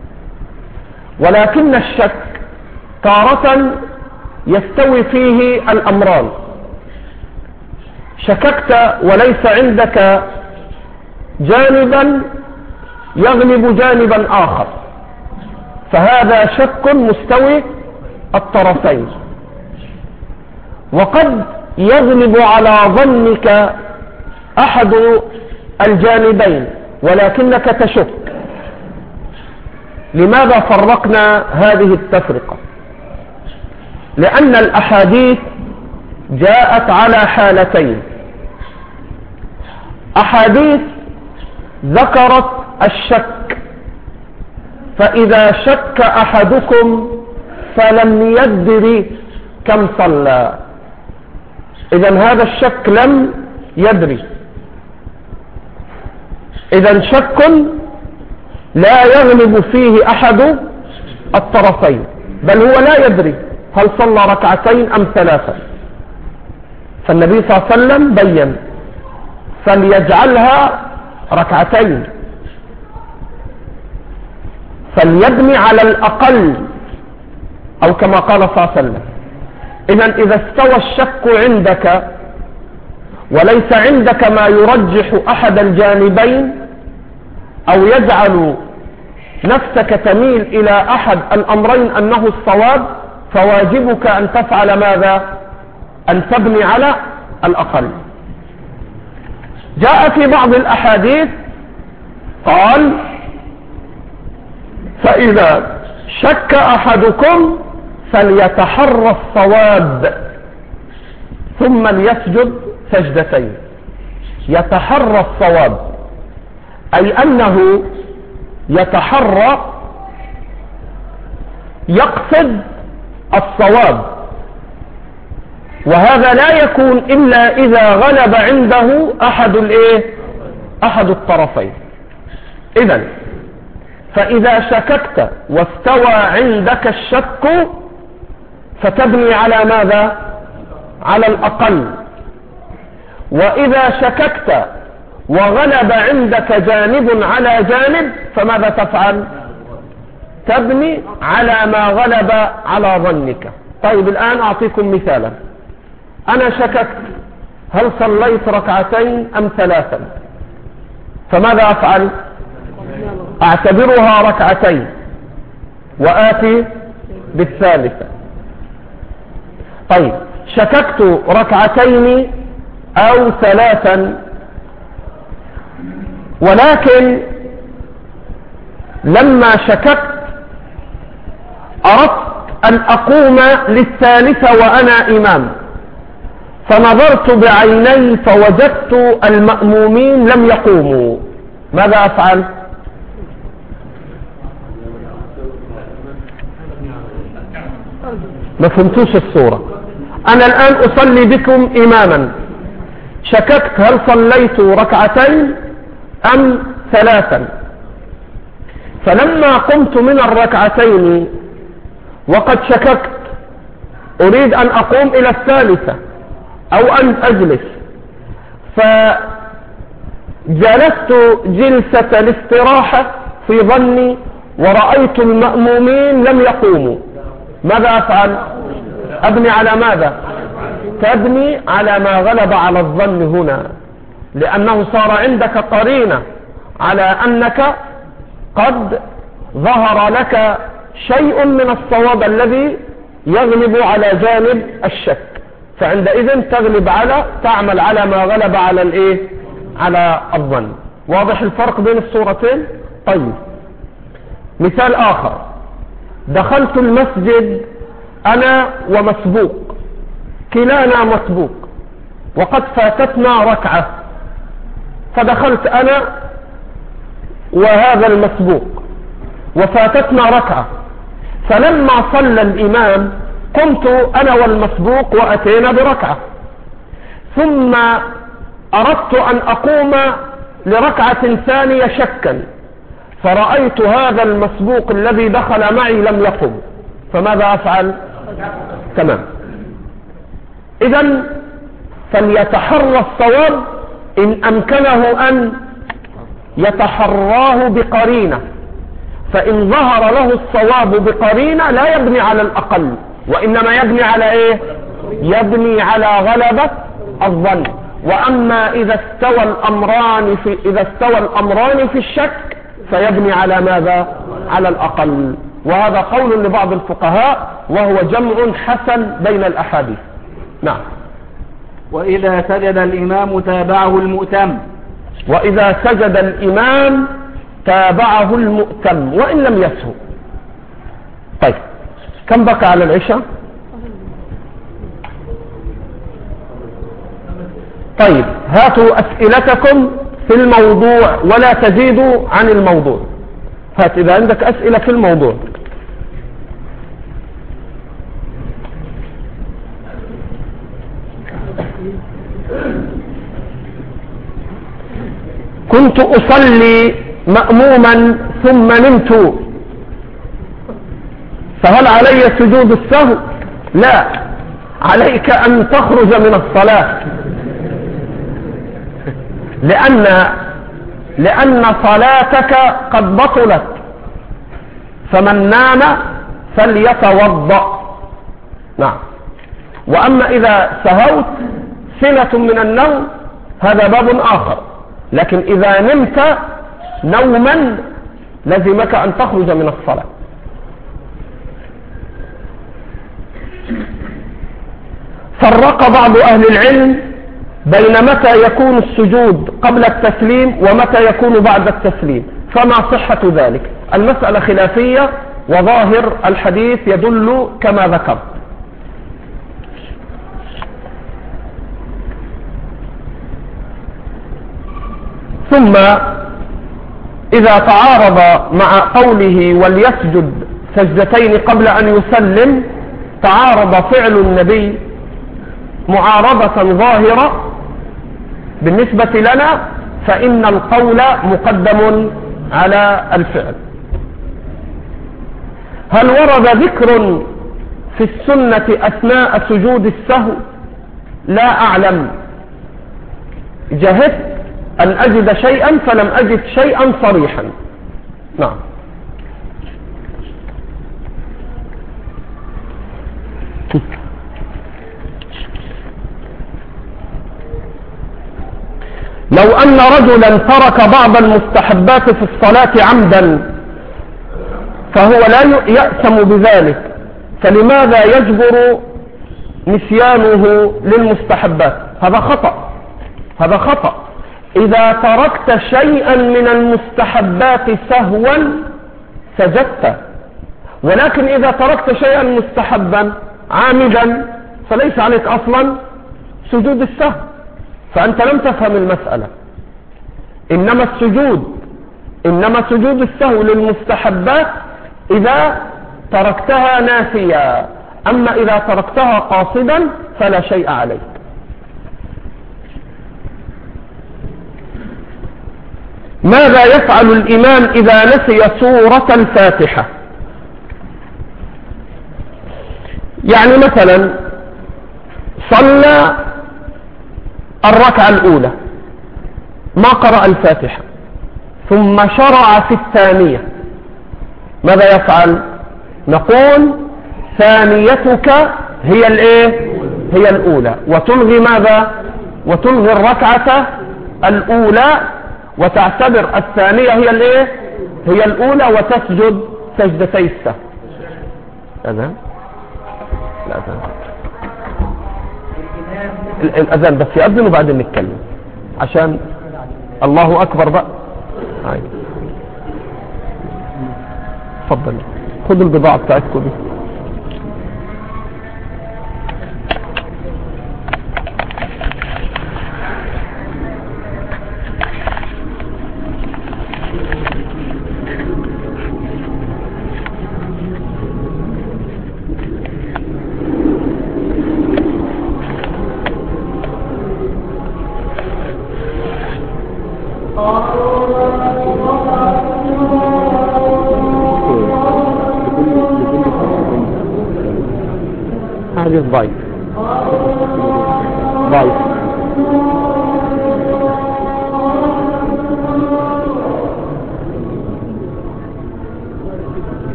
ولكن الشك تارة يستوي فيه الأمران: شككت وليس عندك جانبا يغلب جانبا آخر، فهذا شك مستوي الطرفين. وقد يغلب على ظنك أحد الجانبين ولكنك تشك، لماذا فرقنا هذه التفرقة؟ لأن الأحاديث جاءت على حالتين. أحاديث ذكرت الشك، فإذا شك أحدكم فلم يدري كم صلى، إذن هذا الشك لم يدري، إذن شك لا يغلب فيه أحد الطرفين، بل هو لا يدري هل صلى ركعتين أم ثلاثة. فالنبي صلى الله عليه وسلم بين فليجعلها ركعتين، فليبني على الأقل، أو كما قال صلى الله عليه وسلم. إذن إذا استوى الشك عندك وليس عندك ما يرجح أحد الجانبين أو يجعل نفسك تميل إلى أحد الأمرين أنه الصواب، فواجبك أن تفعل ماذا؟ أن تبني على الأقل. جاء في بعض الأحاديث قال فإذا شك أحدكم فليتحرى الصواب ثم ليسجد سجدتين. يتحرى الصواب أي أنه يتحرى يقصد الصواب، وهذا لا يكون إلا إذا غلب عنده أحد الطرفين. إذن فإذا شككت واستوى عندك الشك فتبني على ماذا؟ على الأقل. وإذا شككت وغلب عندك جانب على جانب فماذا تفعل؟ تبني على ما غلب على ظنك. طيب الآن أعطيكم مثالا. أنا شككت هل صليت ركعتين أم ثلاثا، فماذا أفعل؟ أعتبرها ركعتين وآتي بالثالثة. طيب شككت ركعتين أو ثلاثا، ولكن لما شككت أردت أن أقوم للثالثة وأنا إمام، فنظرت بعيني فوجدت المأمومين لم يقوموا، ماذا أفعل؟ ما فهمتوش الصورة. أنا الآن أصلي بكم إماما، شككت هل صليت ركعتين أم ثلاثا، فلما قمت من الركعتين وقد شككت أريد أن أقوم إلى الثالثة أو أن أجلس، فجلست جلسة الاستراحة في ظني ورأيت المأمومين لم يقوموا، ماذا أفعل؟ أبني على ماذا؟ تبني على ما غلب على الظن هنا، لأنه صار عندك قرينة على أنك قد ظهر لك شيء من الصواب الذي يغلب على جانب الشك، فعندئذ تعمل على ما غلب على على الظن. واضح الفرق بين الصورتين؟ طيب مثال آخر. دخلت المسجد أنا ومسبوق، كلانا مسبوق، وقد فاتتنا ركعة، فدخلت أنا وهذا المسبوق وفاتتنا ركعة، فلما صلى الإمام قمت أنا والمسبوق وأتينا بركعة، ثم أردت أن أقوم لركعة ثانية شكا، فرأيت هذا المسبوق الذي دخل معي لم يقم، فماذا أفعل؟ تمام. إذن فليتحرى الصواب إن أمكنه أن يتحراه بقرينة، فإن ظهر له الصواب بقرينة لا يبني على الأقل، وإنما يبني على يبني على غلبة الظن. وأما إذا استوى الأمران في الشك فيبني على ماذا؟ على الأقل. وهذا قول لبعض الفقهاء وهو جمع حسن بين الأحاديث. نعم. وإذا سجد الإمام تابعه المؤتم. وإذا سجد الإمام تابعه المؤتم وإن لم يسهو. طيب كم بقى على العشاء؟ طيب هاتوا أسئلتكم في الموضوع ولا تزيدوا عن الموضوع. هات إذا عندك أسئلة في الموضوع. كنت أصلي مأموما ثم نمت، فهل علي سجود السهو؟ لا، عليك أن تخرج من الصلاة، لأن صلاتك قد بطلت. فمن نام فليتوضأ. نعم. وأما إذا سهوت سنة من النوم هذا باب آخر، لكن إذا نمت نوما لزمك أن تخرج من الصلاة. فرق بعض أهل العلم بين متى يكون السجود قبل التسليم ومتى يكون بعد التسليم، فما صحة ذلك؟ المسألة خلافية وظاهر الحديث يدل كما ذكرت. ثم إذا تعارض مع قوله وليسجد سجدتين قبل أن يسلم، تعارض فعل النبي معارضة ظاهرة بالنسبة لنا، فإن القول مقدم على الفعل. هل ورد ذكر في السنة أثناء سجود السهو؟ لا أعلم، جهدت أن أجد شيئا فلم أجد شيئا صريحا. نعم. لو أن رجلا ترك بعض المستحبات في الصلاة عمدا فهو لا يأثم بذلك، فلماذا يجبر نسيانه للمستحبات؟ هذا خطأ، هذا خطأ. إذا تركت شيئا من المستحبات سهوا سجدت، ولكن إذا تركت شيئا مستحبا عامدا فليس عليك أصلا سجود السهو، فأنت لم تفهم المسألة. إنما سجود السهو للمستحبات إذا تركتها ناسيا، أما إذا تركتها قاصدا فلا شيء عليك. ماذا يفعل الإمام إذا نسي سورة الفاتحة؟ يعني مثلا صلى الركعة الأولى ما قرأ الفاتحة ثم شرع في الثانية، ماذا يفعل؟ نقول ثانيتك هي الايه؟ هي الأولى، وتلغي ماذا؟ وتلغي الركعة الأولى وتعتبر الثانية هي الايه؟ هي الأولى، وتسجد سجدتي السهو. أذان؟ لا أذان. الأذان بس يأذن وبعدين نتكلم عشان الله أكبر بقى. هاي تفضل خذ البضاعة بتاعتكم دي. حديث ضعيف ضعيف.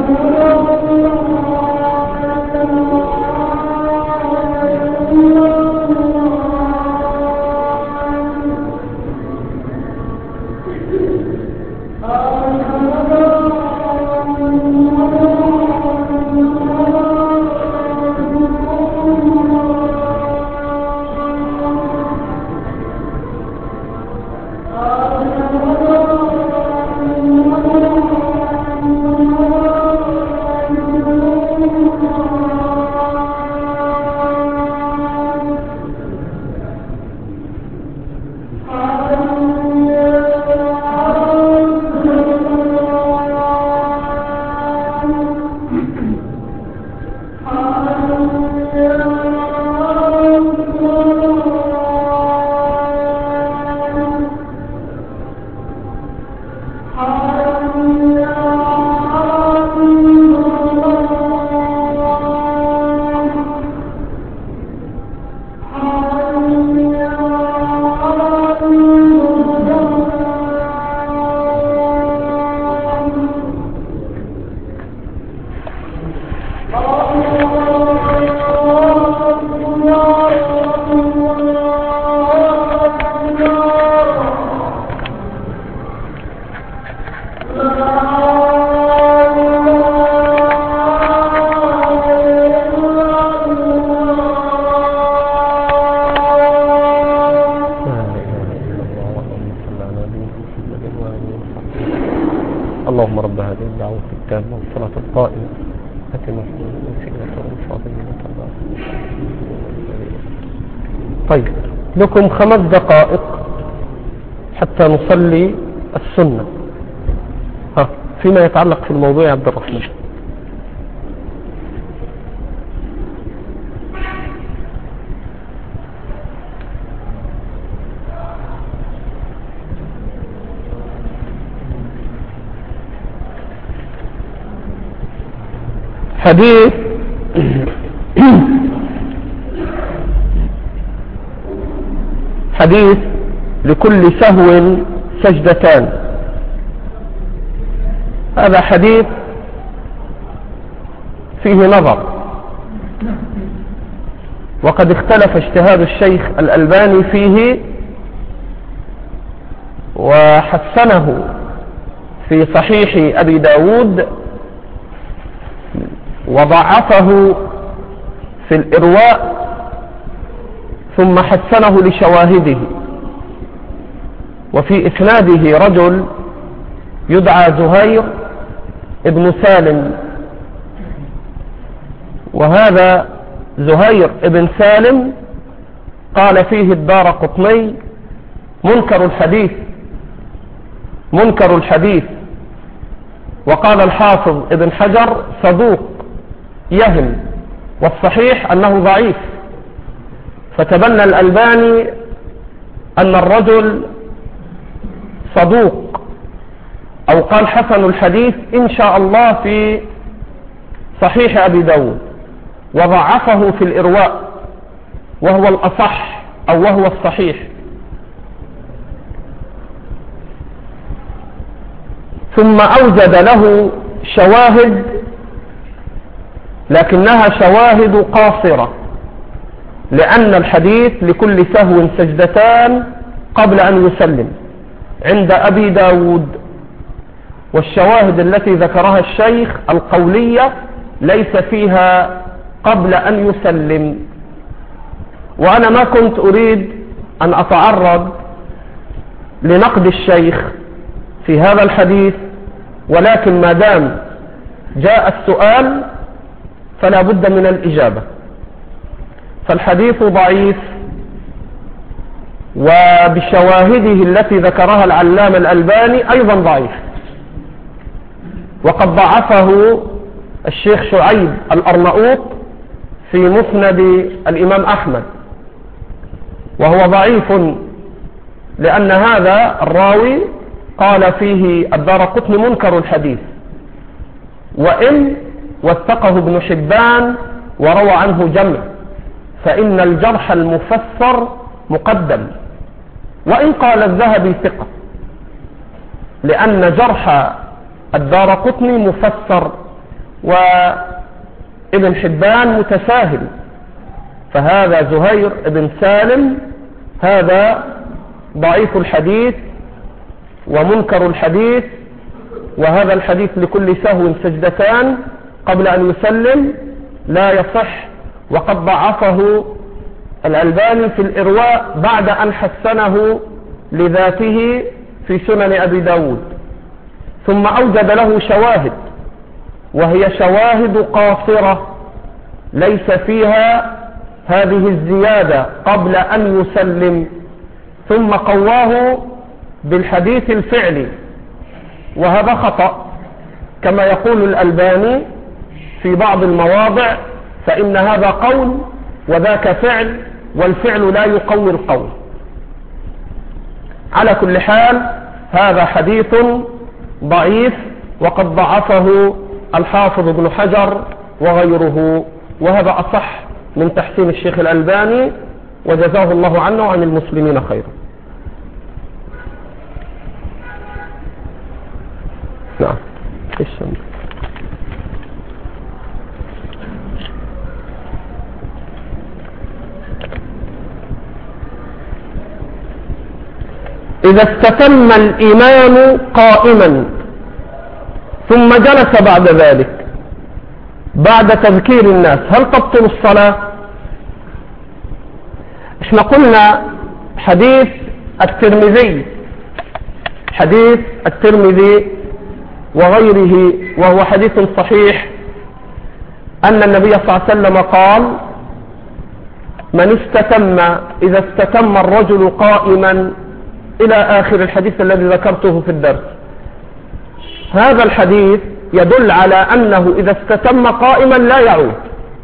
الله الدعوة التامة والصلاة القائمة أتم وسيلة فاضلة. طيب لكم 5 دقائق حتى نصلي السنة. فيما يتعلق في الموضوع يا عبد الرحمن. حديث حديث لكل سهو سجدتان. هذا حديث فيه نظر، وقد اختلف اجتهاد الشيخ الألباني فيه وحسنه في صحيح أبي داود وضعفه في الإرواء ثم حسنه لشواهده. وفي إسناده رجل يدعى زهير ابن سالم، وهذا زهير ابن سالم قال فيه الدارقطني منكر الحديث، وقال الحافظ ابن حجر صدوق يهم، والصحيح أنه ضعيف. فتبنى الألباني أن الرجل صدوق، أو قال حسن الحديث إن شاء الله في صحيح أبي داود، وضعفه في الإرواء وهو الأصح أو وهو الصحيح. ثم أوجد له شواهد لكنها شواهد قاصرة، لأن الحديث لكل سهو سجدتان قبل أن يسلم عند أبي داود. والشواهد التي ذكرها الشيخ القولية ليس فيها قبل أن يسلم. وأنا ما كنت أريد أن أتعرض لنقد الشيخ في هذا الحديث، ولكن ما دام جاء السؤال فلا بد من الإجابة. فالحديث ضعيف، وبشواهده التي ذكرها العلامة الألباني أيضا ضعيف، وقد ضعفه الشيخ شعيب الأرناؤوط في مسند الإمام أحمد، وهو ضعيف لأن هذا الراوي قال فيه الدارقطني منكر الحديث، وإن وثقه ابن حبان وروى عنه جمع، فإن الجرح المفسر مقدم، وإن قال الذهبي ثقة، لأن جرح الدارقطني مفسر وابن حبان متساهل. فهذا زهير ابن سالم هذا ضعيف الحديث ومنكر الحديث، وهذا الحديث لكل سهو سجدتان قبل أن يسلم لا يصح، وقد ضعفه الألباني في الإرواء بعد أن حسنه لذاته في سنن أبي داود. ثم أوجد له شواهد، وهي شواهد قاصرة ليس فيها هذه الزيادة قبل أن يسلم، ثم قواه بالحديث الفعلي، وهذا خطأ كما يقول الألباني في بعض المواضع، فإن هذا قول وذاك فعل، والفعل لا يقوي القول. على كل حال هذا حديث ضعيف، وقد ضعفه الحافظ ابن حجر وغيره، وهذا أصح من تحسين الشيخ الألباني، وجزاه الله عنه وعن المسلمين خيرا. نعم. إذا استتم الإمام قائما ثم جلس بعد ذلك بعد تذكير الناس، هل تبطل الصلاة؟ احنا قلنا حديث الترمذي وغيره، وهو حديث صحيح أن النبي صلى الله عليه وسلم قال: من استتم إذا استتم الرجل قائما، إلى آخر الحديث الذي ذكرته في الدرس. هذا الحديث يدل على أنه إذا استتم قائما لا يعود،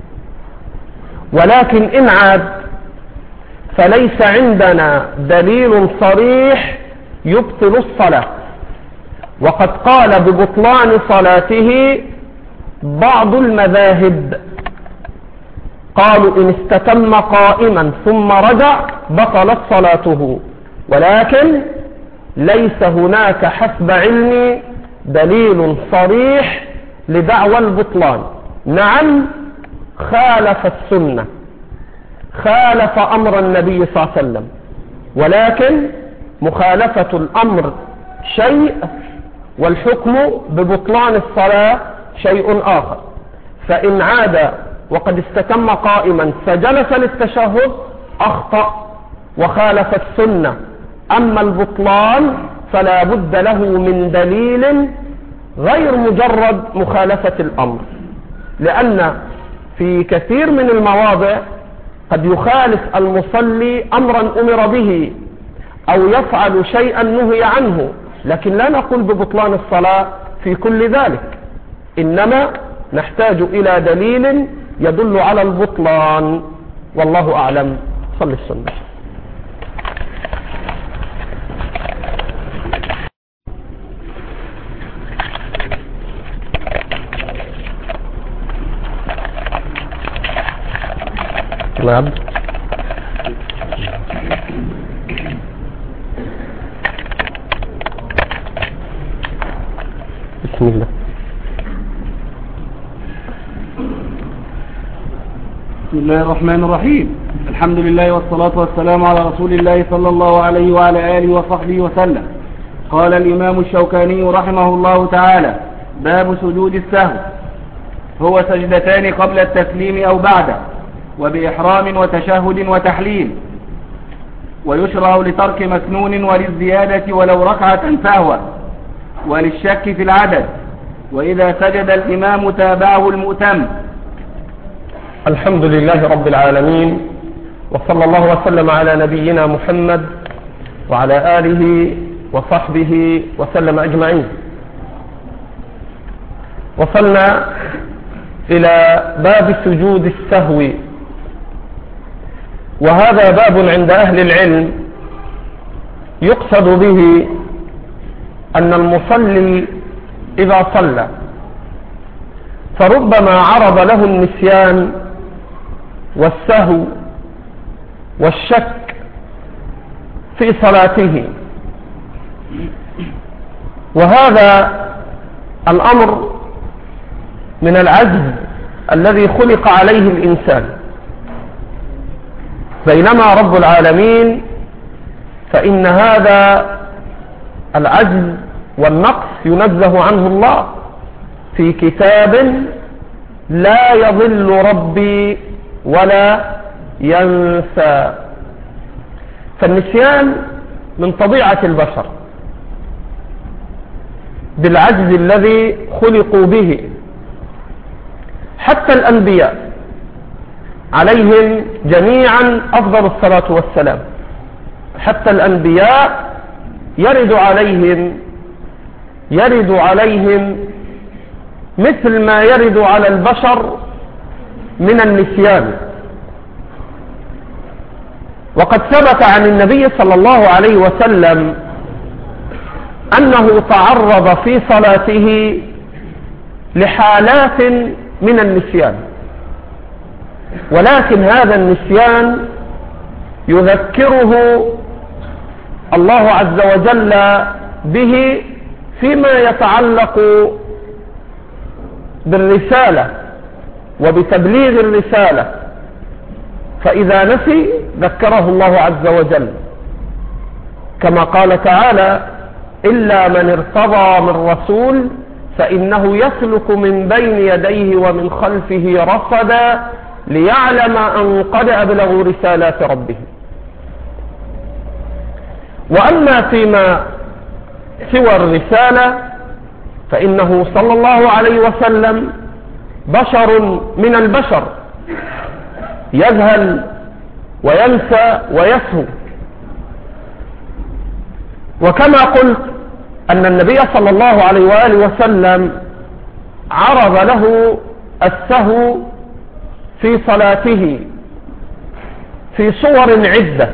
ولكن إن عاد فليس عندنا دليل صريح يبطل الصلاة. وقد قال ببطلان صلاته بعض المذاهب، قالوا إن استتم قائما ثم رجع بطلت صلاته، ولكن ليس هناك حسب علمي دليل صريح لدعوى البطلان. نعم، خالف السنة، خالف أمر النبي صلى الله عليه وسلم، ولكن مخالفة الأمر شيء والحكم ببطلان الصلاة شيء آخر. فإن عاد وقد استتم قائما فجلس للتشهد أخطأ وخالف السنة. أما البطلان فلا بد له من دليل غير مجرد مخالفة الأمر، لأن في كثير من المواضع قد يخالف المصلي أمرا أمر به أو يفعل شيئا نهي عنه، لكن لا نقول ببطلان الصلاة في كل ذلك، إنما نحتاج إلى دليل يدل على البطلان. والله أعلم. صل السنة. نعم. بسم الله. بسم الله الرحمن الرحيم. الحمد لله والصلاة والسلام على رسول الله صلى الله عليه وعلى آله وصحبه وسلم. قال الإمام الشوكاني رحمه الله تعالى: باب سجود السهو. هو سجدتان قبل التسليم أو بعده، وبإحرام وتشهد وتحليل، ويشرع لترك مسنون وللزيادة ولو ركعة سهوا، وللشك في العدد، وإذا سجد الإمام تابعه المؤتم. الحمد لله رب العالمين، وصلى الله وسلم على نبينا محمد وعلى آله وصحبه وسلم أجمعين. وصلنا إلى باب سجود السهو، وهذا باب عند أهل العلم يقصد به أن المصلي إذا صلى فربما عرض له النسيان والسهو والشك في صلاته، وهذا الأمر من العجز الذي خلق عليه الإنسان، بينما رب العالمين فإن هذا العجز والنقص ينزه عنه الله في كتاب لا يضل ربي ولا ينسى. فالنسيان من طبيعة البشر بالعجز الذي خلقوا به. حتى الأنبياء عليهم جميعا أفضل الصلاة والسلام، حتى الأنبياء يرد عليهم مثل ما يرد على البشر من النسيان. وقد ثبت عن النبي صلى الله عليه وسلم أنه تعرض في صلاته لحالات من النسيان، ولكن هذا النسيان يذكره الله عز وجل به فيما يتعلق بالرسالة وبتبليغ الرسالة، فإذا نسي ذكره الله عز وجل، كما قال تعالى: إلا من ارتضى من رسول فإنه يسلك من بين يديه ومن خلفه رصدا ليعلم أن قد أبلغوا رسالات ربه. وأما فيما سوى الرسالة فإنه صلى الله عليه وسلم بشر من البشر، يذهل وينسى ويسهو. وكما قلت أن النبي صلى الله عليه وآله وسلم عرض له السهو في صلاته في صور عدة،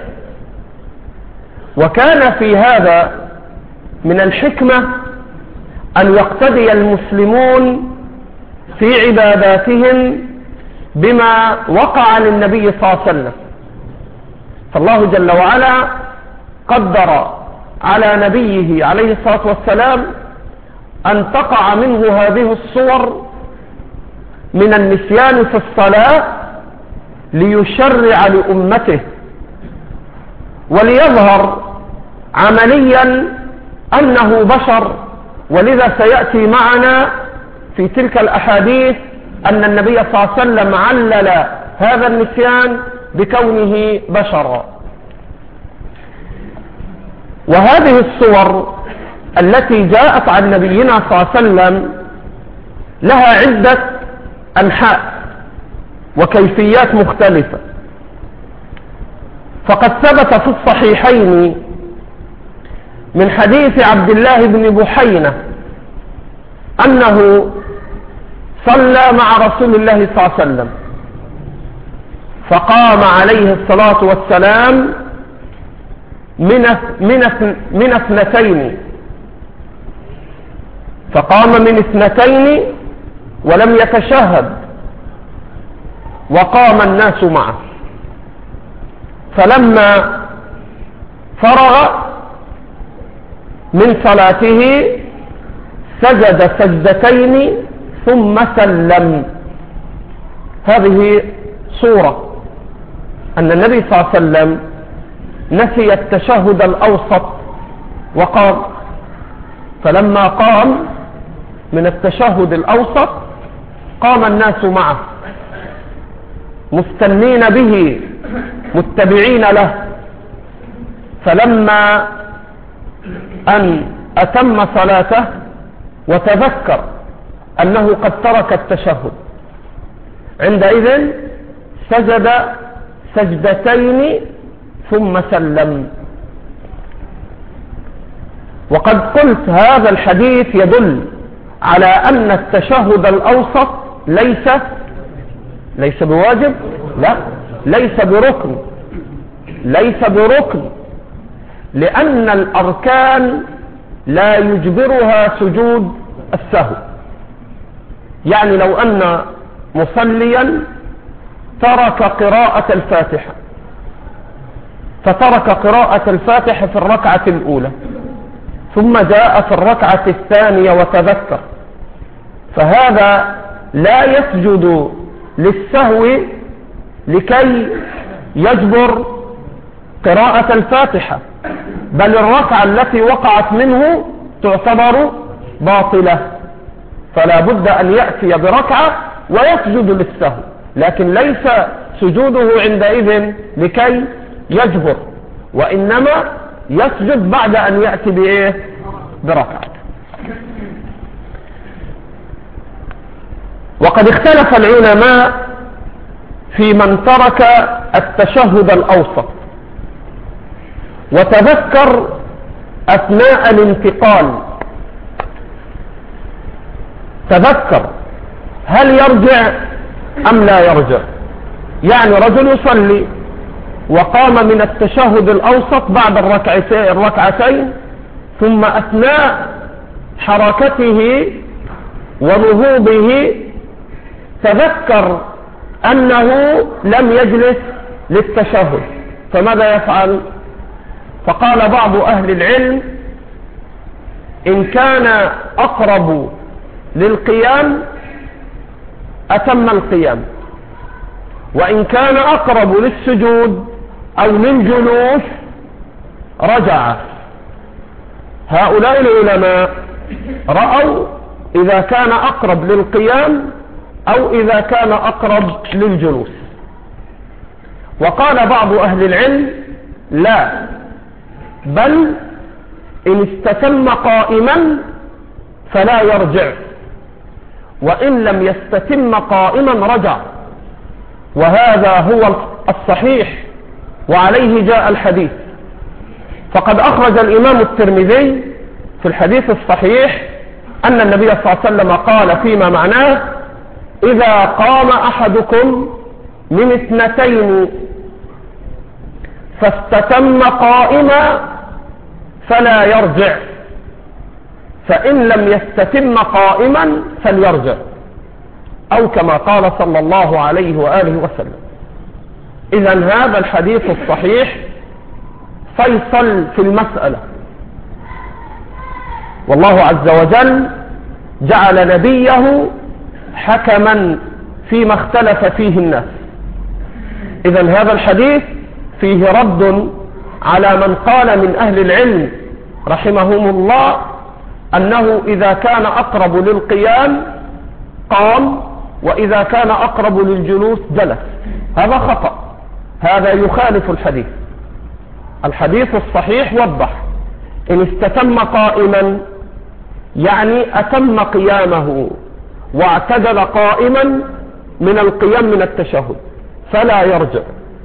وكان في هذا من الحكمة أن يقتدي المسلمون في عباداتهم بما وقع للنبي صلى الله عليه وسلم. فالله جل وعلا قدر على نبيه عليه الصلاة والسلام أن تقع منه هذه الصور من النسيان في الصلاة ليشرع لأمته، وليظهر عمليا أنه بشر. ولذا سيأتي معنا في تلك الأحاديث أن النبي صلى الله عليه وسلم علل هذا النسيان بكونه بشرا. وهذه الصور التي جاءت عن نبينا صلى الله عليه وسلم لها عدة أنحاء وكيفيات مختلفة. فقد ثبت في الصحيحين من حديث عبد الله بن بحينة أنه صلى مع رسول الله صلى الله عليه وسلم، فقام عليه الصلاة والسلام من اثنتين، فقام من اثنتين ولم يتشهد، وقام الناس معه. فلما فرغ من صلاته سجد سجدتين ثم سلم. هذه صورة أن النبي صلى الله عليه وسلم نسي التشهد الأوسط وقام، فلما قام من التشهد الأوسط قام الناس معه مستنين به متبعين له. فلما أن أتم صلاته وتذكر أنه قد ترك التشهد، عندئذ سجد سجدتين ثم سلم. وقد قلت هذا الحديث يدل على أن التشهد الأوسط ليس بواجب، لا، ليس بركن، لأن الأركان لا يجبرها سجود السهو. يعني لو أن مصليا ترك قراءة الفاتحة، فترك قراءة الفاتحة في الركعة الأولى ثم جاء في الركعة الثانية وتذكر، فهذا لا يسجد للسهو لكي يجبر قراءة الفاتحة، بل الركعة التي وقعت منه تعتبر باطلة، فلا بد أن يأتي بركعة ويسجد للسهو، لكن ليس سجوده عندئذ لكي يجبر، وإنما يسجد بعد أن يأتي بركعة. وقد اختلف العلماء في من ترك التشهد الأوسط وتذكر أثناء الانتقال، تذكر هل يرجع أم لا يرجع. يعني رجل يصلي وقام من التشهد الأوسط بعد الركعتين، ثم أثناء حركته ونهوضه تذكر أنه لم يجلس للتشهد، فماذا يفعل؟ فقال بعض أهل العلم إن كان أقرب للقيام أتم القيام، وإن كان أقرب للسجود أو للجلوس رجع. هؤلاء العلماء رأوا إذا كان أقرب للقيام أو إذا كان أقرب للجلوس. وقال بعض أهل العلم لا، بل إن استتم قائما فلا يرجع، وإن لم يستتم قائما رجع، وهذا هو الصحيح وعليه جاء الحديث. فقد أخرج الإمام الترمذي في الحديث الصحيح أن النبي صلى الله عليه وسلم قال فيما معناه: إذا قام أحدكم من 2 فاستتم قائما فلا يرجع، فإن لم يستتم قائما فليرجع، أو كما قال صلى الله عليه وآله وسلم. إذن هذا الحديث الصحيح فيصل في المسألة، والله عز وجل جعل نبيه حكما فيما اختلف فيه الناس. إذن هذا الحديث فيه رد على من قال من أهل العلم رحمهم الله أنه إذا كان أقرب للقيام قام، وإذا كان أقرب للجلوس جلس. هذا خطأ، هذا يخالف الحديث. الحديث الصحيح وضح: إن استتم قائما يعني أتم قيامه واعتدل قائما من القيام من التشهد فلا يرجع،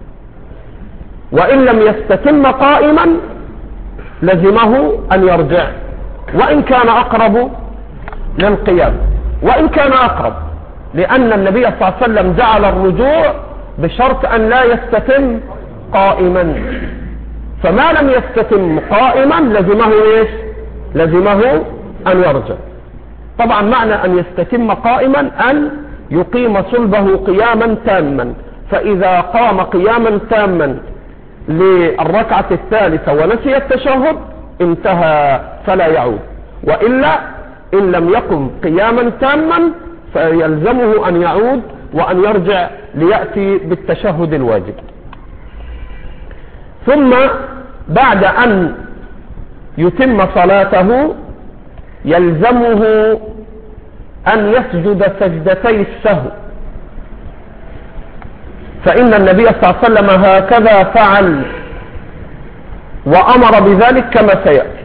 وإن لم يستتم قائما لزمه أن يرجع، وإن كان أقرب للقيام، وإن كان أقرب، لأن النبي صلى الله عليه وسلم جعل الرجوع بشرط أن لا يستتم قائما، فما لم يستتم قائما لزمه إيش؟ لزمه أن يرجع. طبعا معنى أن يستتم قائما أن يقيم صلبه قياما تاما، فإذا قام قياما تاما للركعة الثالثة ونسي التشهد انتهى فلا يعود، وإلا إن لم يقم قياما تاما فيلزمه أن يعود وأن يرجع ليأتي بالتشهد الواجب. ثم بعد أن يتم صلاته يلزمه أن يسجد سجدتي السهو، فإن النبي صلى الله عليه وسلم هكذا فعل وأمر بذلك كما سيأتي.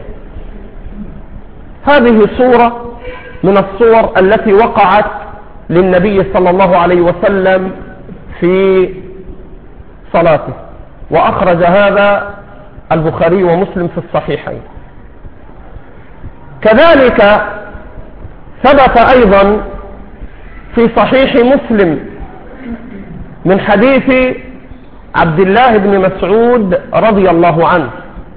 هذه صورة من الصور التي وقعت للنبي صلى الله عليه وسلم في صلاته، وأخرج هذا البخاري ومسلم في الصحيحين. كذلك ثبت أيضا في صحيح مسلم من حديث عبد الله بن مسعود رضي الله عنه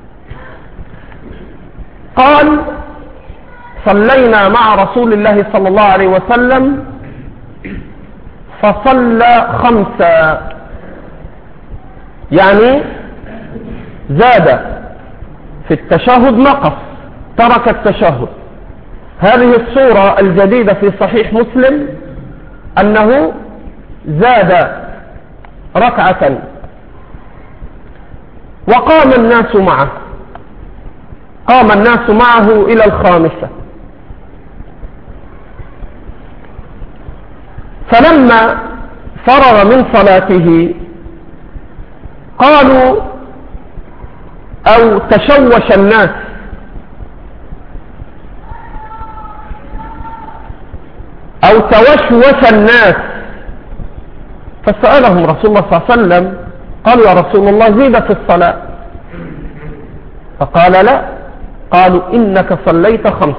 قال: صلينا مع رسول الله صلى الله عليه وسلم فصلى 5، يعني زاد في التشهد، نقص، ترك التشهد. هذه الصورة الجديدة في صحيح مسلم أنه زاد ركعة وقام الناس معه، قام الناس معه إلى 5. فلما فرغ من صلاته قالوا أو تشوش الناس أو توشوش الناس، فسألهم رسول الله صلى الله عليه وسلم قالوا: يا رسول الله زيد في الصلاة. فقال: لا. قالوا: إنك صليت 5.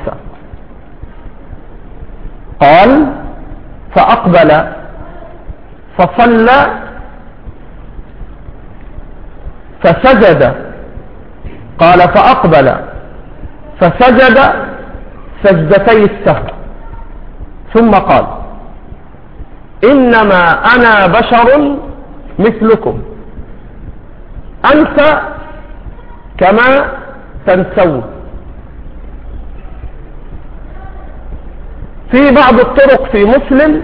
قال: فأقبل فصلى فسجد. قال: فأقبل فسجد سجدتي السهو، ثم قال: إنما أنا بشر مثلكم أنسى كما تنسون. في بعض الطرق في مسلم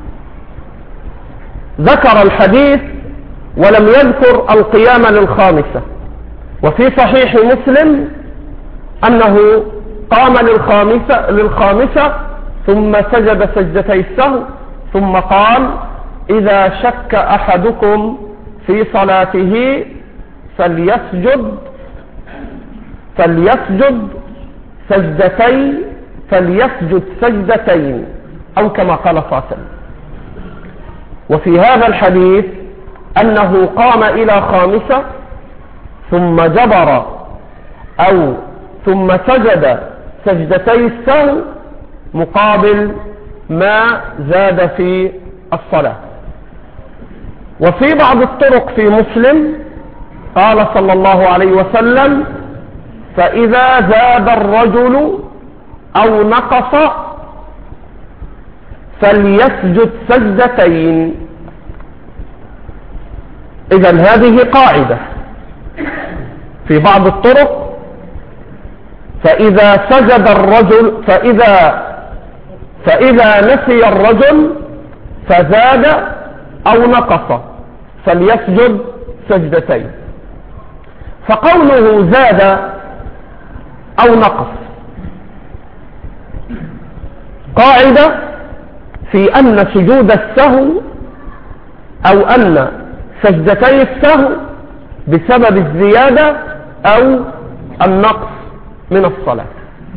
ذكر الحديث ولم يذكر القيام لل5، وفي صحيح مسلم أنه قام لل5 ثم سجد سجدتي السهو، ثم قال: إذا شك أحدكم في صلاته فليسجد سجدتي فليسجد سجدتين، أو كما قال صلى الله عليه وسلم. وفي هذا الحديث أنه قام إلى خامسة ثم جبر أو ثم سجد سجدتي السهو مقابل ما زاد في الصلاة. وفي بعض الطرق في مسلم قال صلى الله عليه وسلم: فإذا زاد الرجل أو نقص فليسجد سجدتين. إذن هذه قاعدة في بعض الطرق: فإذا سجد الرجل فإذا نسي الرجل فزاد أو نقص فليسجد سجدتين. فقوله زاد أو نقص قاعدة في أن سجود السهو أو أن سجدتي السهو بسبب الزيادة أو النقص من الصلاة.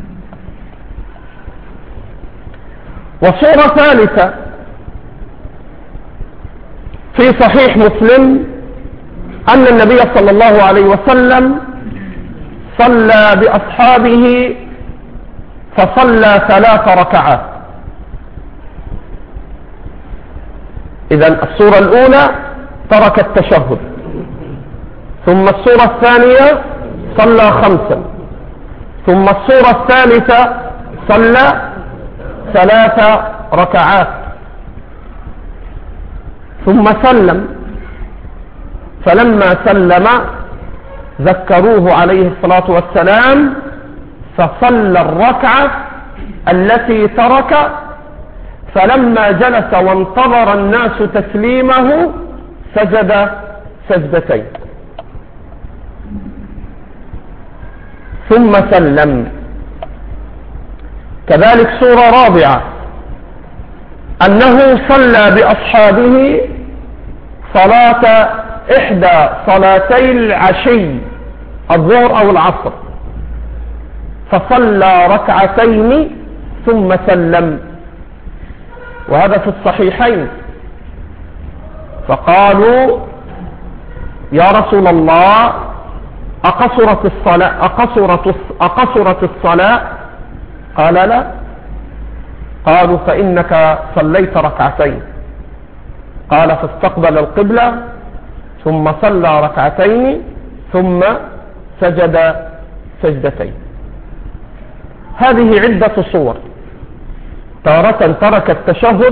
وصورة ثالثة في صحيح مسلم أن النبي صلى الله عليه وسلم صلى بأصحابه فصلى 3 ركعات. إذن الصورة الأولى ترك التشهد، ثم الصورة الثانية صلى 5، ثم الصورة الثالثة صلى 3 ركعات ثم سلم. فلما سلم ذكروه عليه الصلاة والسلام فصلى الركعة التي ترك، فلما جلس وانتظر الناس تسليمه سجد سجدتين ثم سلم. كذلك صورة رابعة أنه صلى بأصحابه صلاة إحدى صلاتي العشي الظهر أو العصر، فصلى ركعتين ثم سلم، وهذا في الصحيحين. فقالوا: يا رسول الله، أقصرت الصلاة؟ قال: لا. قالوا: فإنك صليت ركعتين. قال: فاستقبل القبلة ثم صلى ركعتين ثم سجد سجدتين. هذه عدة صور: تارة ترك التشهد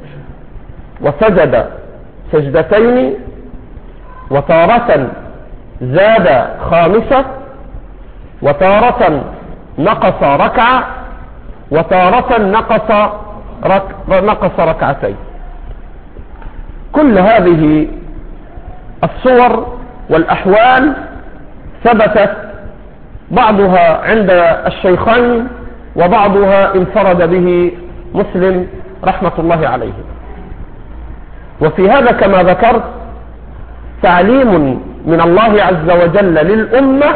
وسجد سجدتين، وتارة زاد 5، وتارة نقص ركعة، وتارة نقص ركعتين. كل هذه الصور والأحوال ثبتت، بعضها عند الشيخين وبعضها انفرد به مسلم رحمة الله عليه. وفي هذا كما ذكرت تعليم من الله عز وجل للأمة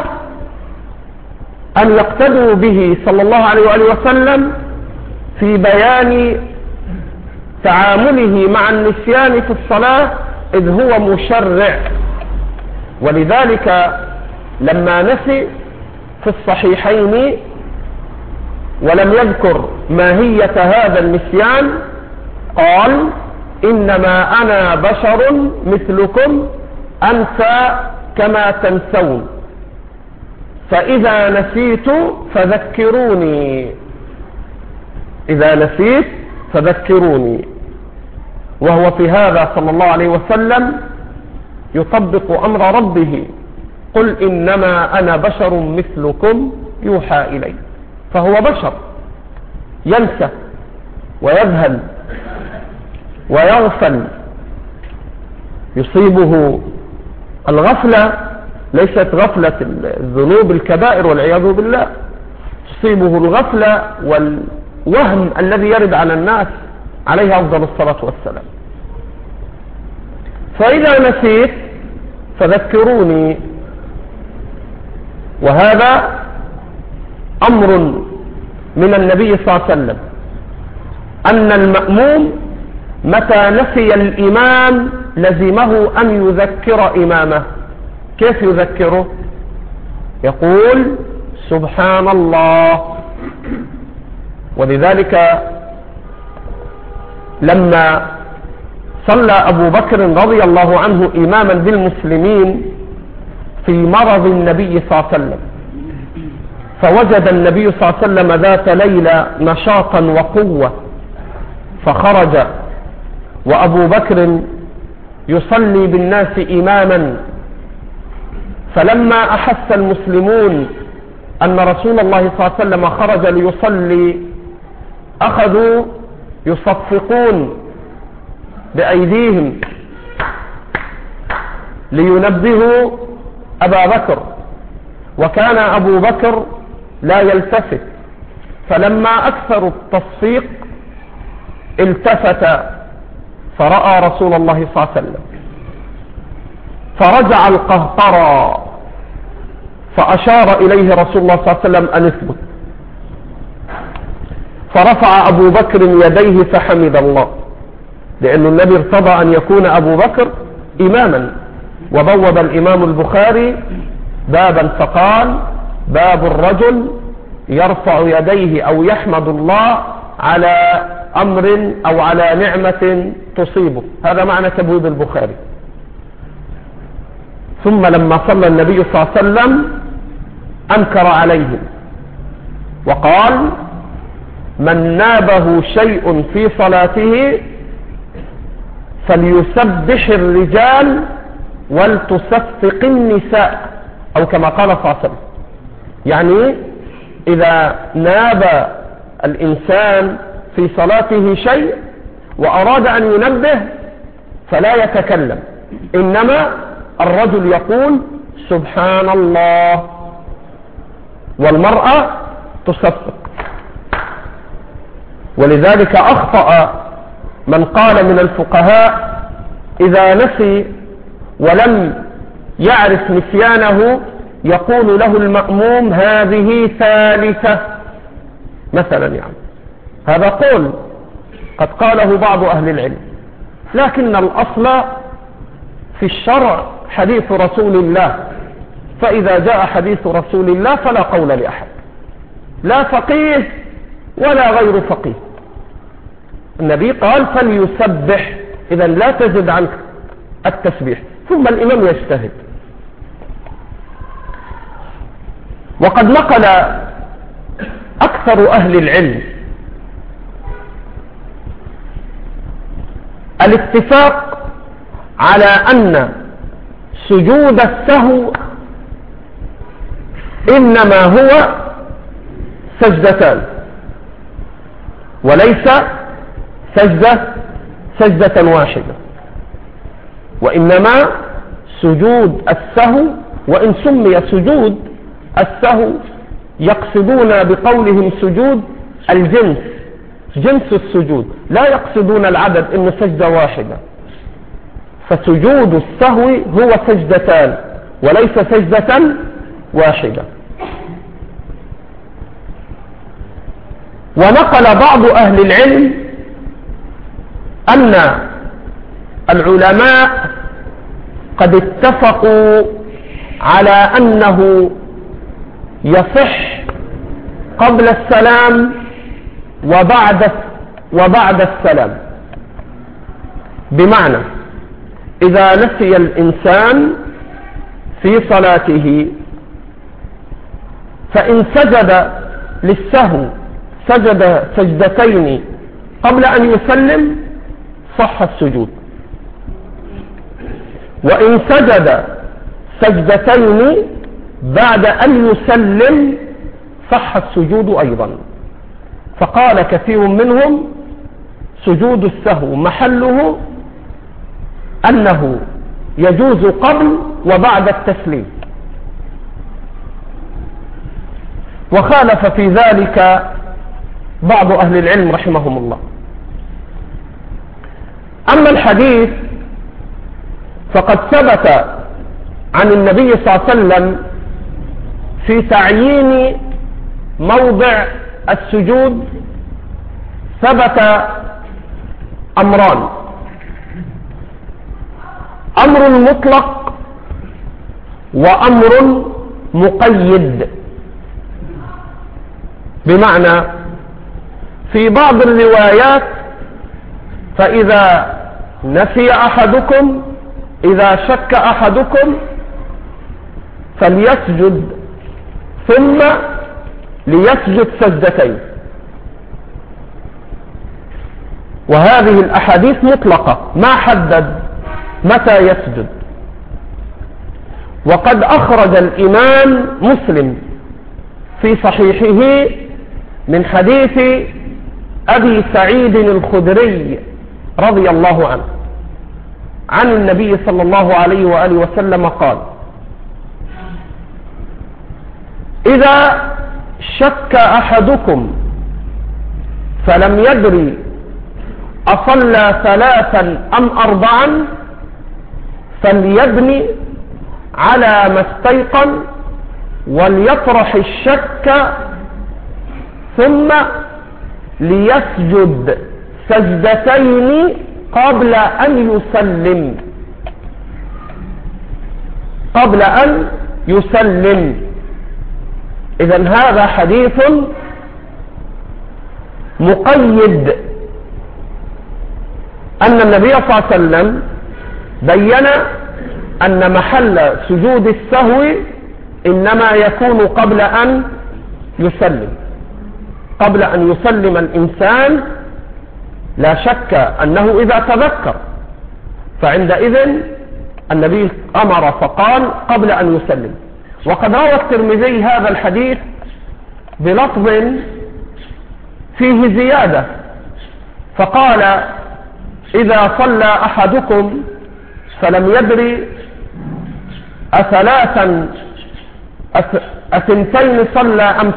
أن يقتدوا به صلى الله عليه وآله وسلم في بيان تعامله مع النسيان في الصلاة، إذ هو مشرع. ولذلك لما نسي في الصحيحين ولم يذكر ماهية هذا النسيان قال: إنما أنا بشر مثلكم أنسى كما تنسون، فإذا نسيت فذكروني. إذا نسيت فذكروني. وهو في هذا صلى الله عليه وسلم يطبق أمر ربه: قل إنما أنا بشر مثلكم يوحى إلي. فهو بشر ينسى ويذهل ويغفل، يصيبه الغفلة، ليست غفلة الذنوب الكبائر والعياذ بالله، تصيبه الغفلة والوهم الذي يرد على الناس عليه أفضل الصلاة والسلام. فإذا نسيت فذكروني. وهذا أمر من النبي صلى الله عليه وسلم أن المأموم متى نسي الإمام لزمه أن يذكر إمامه. كيف يذكره؟ يقول سبحان الله. ولذلك لما صلى أبو بكر رضي الله عنه إماما بالمسلمين في مرض النبي صلى الله عليه وسلم، فوجد النبي صلى الله عليه وسلم ذات ليلة نشاطا وقوة، فخرج وأبو بكر يصلي بالناس إماما. فلما أحس المسلمون أن رسول الله صلى الله عليه وسلم خرج ليصلي أخذوا يصفقون بأيديهم لينبهوا أبا بكر، وكان أبو بكر لا يلتفت. فلما أكثروا التصفيق التفت فرأى رسول الله صلى الله عليه وسلم، فرجع القهقرى فأشار إليه رسول الله صلى الله عليه وسلم أن اثبت. فرفع أبو بكر يديه فحمد الله، لأن النبي ارتضى أن يكون أبو بكر إماما. وبوب الإمام البخاري بابا فقال باب الرجل يرفع يديه أو يحمد الله على أمر أو على نعمة تصيبه. هذا معنى تبويب البخاري. ثم لما صلى النبي صلى الله عليه وسلم أنكر عليهم وقال من نابه شيء في صلاته فليسبح الرجال ولتصفق النساء، أو كما قال صلى الله عليه وسلم. يعني إذا ناب الإنسان في صلاته شيء وأراد أن ينبه فلا يتكلم، إنما الرجل يقول سبحان الله، والمرأة تصفق. ولذلك أخطأ من قال من الفقهاء إذا نسي ولم يعرف نسيانه يقول له المأموم هذه ثالثة مثلا. يعني هذا قول قد قاله بعض أهل العلم، لكن الأصل في الشرع حديث رسول الله، فإذا جاء حديث رسول الله فلا قول لأحد، لا فقيه ولا غير فقيه. النبي قال فليسبح، إذا لا تزد عنك التسبيح، ثم الإمام يجتهد. وقد نقل أكثر أهل العلم الاتفاق على أن سجود السهو إنما هو سجدتان، وليس سجدة واحدة، وإنما سجود السهو. وإن سمي سجود السهو يقصدون بقولهم سجود الجنس، جنس السجود، لا يقصدون العدد إن سجدة واحدة. فسجود السهو هو سجدتان وليس سجدة واحدة. ونقل بعض أهل العلم أن العلماء قد اتفقوا على أنه يصح قبل السلام وبعد السلام. بمعنى إذا نسي الإنسان في صلاته فإن سجد للسهو سجد سجدتين قبل أن يسلم صح السجود، وإن سجد سجدتين بعد أن يسلم صح السجود أيضا. فقال كثير منهم سجود السهو محله أنه يجوز قبل وبعد التسليم، وخالف في ذلك بعض أهل العلم رحمهم الله. أما الحديث فقد ثبت عن النبي صلى الله عليه وسلم في تعيين موضع السجود ثبت أمران: أمر مطلق وأمر مقيد. بمعنى في بعض الروايات فإذا نسي أحدكم، إذا شك أحدكم فليسجد ثم ليسجد سجدتين. وهذه الأحاديث مطلقة، ما حدد متى يسجد. وقد أخرج الإمام مسلم في صحيحه من حديث أبي سعيد الخدري رضي الله عنه عن النبي صلى الله عليه وآله وسلم قال: إذا شك أحدكم فلم يدري أصلى ثلاثا أم أربعا فليبني على ما استيقن وليطرح الشك ثم ليسجد سجدتين قبل أن يسلم. إذن هذا حديث مقيد، أن النبي صلى الله عليه وسلم بين أن محل سجود السهو إنما يكون قبل أن يسلم. قبل أن يسلم الإنسان لا شك أنه إذا تذكر، فعندئذ النبي أمر فقال قبل أن يسلم. وقد روى الترمذي هذا الحديث بلفظ فيه زيادة، فقال: إذا صلى أحدكم فلم يدري أثنتين صلى أم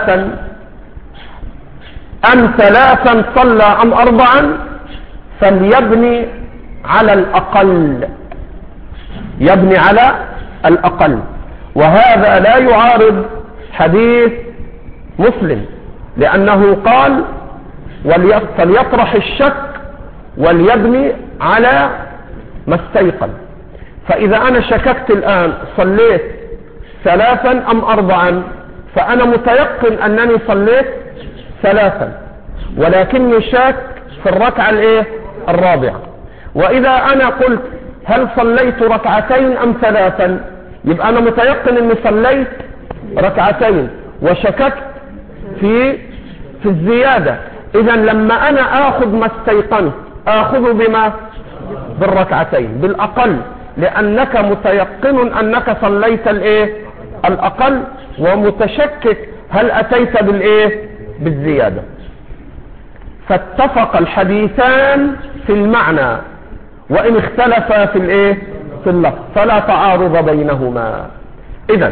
ثلاثا صلى أم أربعا فليبني على الأقل. يبني على الأقل. وهذا لا يعارض حديث مسلم، لأنه قال: فليطرح الشك وليبني على ما استيقن. فإذا أنا شككت الآن صليت ثلاثا أم أربعا، فأنا متيقن أنني صليت ثلاثا، ولكني شاك في الركعة الرابعة. وإذا أنا قلت هل صليت ركعتين أم ثلاثا، يبقى أنا متيقن أني صليت ركعتين وشككت في الزيادة. إذا لما أنا آخذ ما استيقنت آخذ بالركعتين بالأقل، لأنك متيقن أنك صليت الأقل، ومتشكك هل أتيت بالزيادة. فاتفق الحديثان في المعنى وإن اختلفا في اللفظ، فلا تعارض بينهما. إذن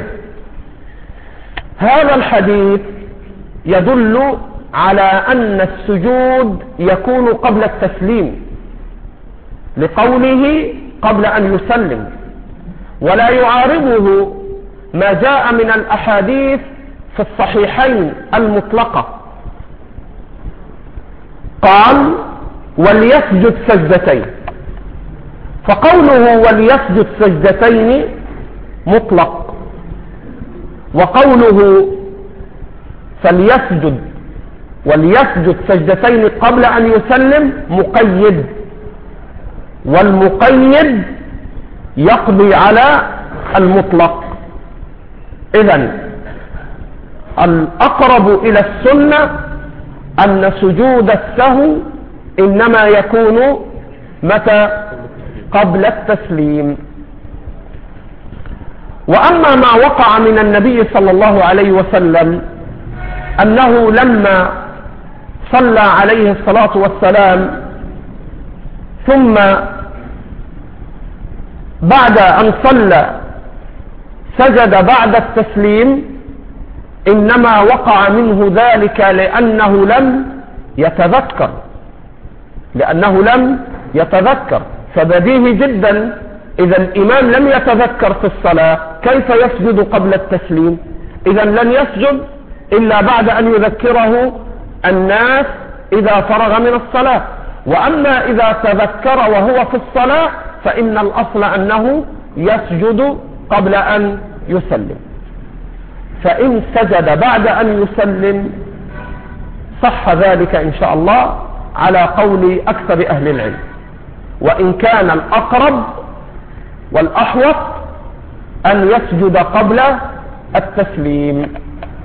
هذا الحديث يدل على أن السجود يكون قبل التسليم، لقوله قبل أن يسلم. ولا يعارضه ما جاء من الأحاديث في الصحيحين المطلقة. قال: وليسجد سجدتين، فقوله وليسجد سجدتين مطلق، وقوله وليسجد سجدتين قبل أن يسلم مقيد، والمقيد يقضي على المطلق. إذن الأقرب إلى السنة أن سجود السهو إنما يكون متى؟ قبل التسليم. وأما ما وقع من النبي صلى الله عليه وسلم أنه لما صلى عليه الصلاة والسلام ثم بعد أن صلى سجد بعد التسليم، إنما وقع منه ذلك لأنه لم يتذكر. فبديهي جدا إذا الإمام لم يتذكر في الصلاة كيف يسجد قبل التسليم؟ إذا لن يسجد إلا بعد أن يذكره الناس إذا فرغ من الصلاة. وأما إذا تذكر وهو في الصلاة فإن الأصل أنه يسجد قبل أن يسلم. فإن سجد بعد أن يسلم صح ذلك إن شاء الله على قول أكثر أهل العلم، وإن كان الأقرب والأحوط أن يسجد قبل التسليم.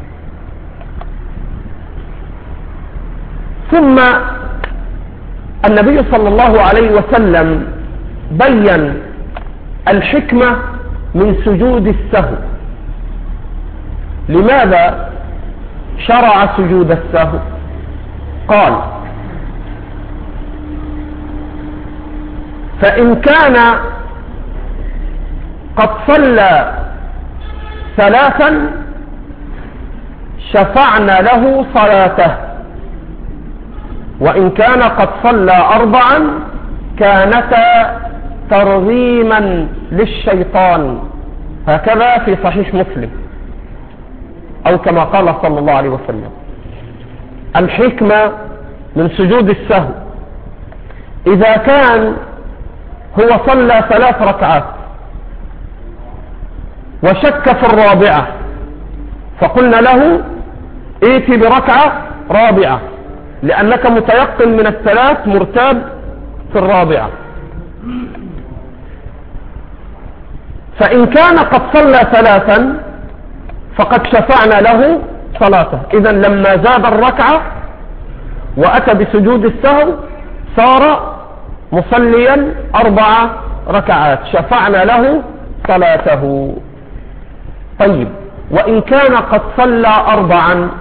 ثم النبي صلى الله عليه وسلم بين الحكمة من سجود السهو. لماذا شرع سجود السهو؟ قال: فإن كان قد صلى 3 شفعنا له صلاته، وإن كان قد صلى 4 كانتا ترغيما للشيطان. هكذا في صحيح مسلم، أو كما قال صلى الله عليه وسلم. الحكمة من سجود السهو: إذا كان هو صلى 3 ركعات وشك في الرابعة، فقلنا له ائت بركعة رابعة لأنك متيقن من ال3 مرتاب في الرابعة. فإن كان قد صلى 3 فقد شفعنا له صلاته. إذن لما زاد الركعة وأتى بسجود السهو صار مصليا 4 ركعات، شفعنا له صلاته. طيب، وإن كان قد صلى 4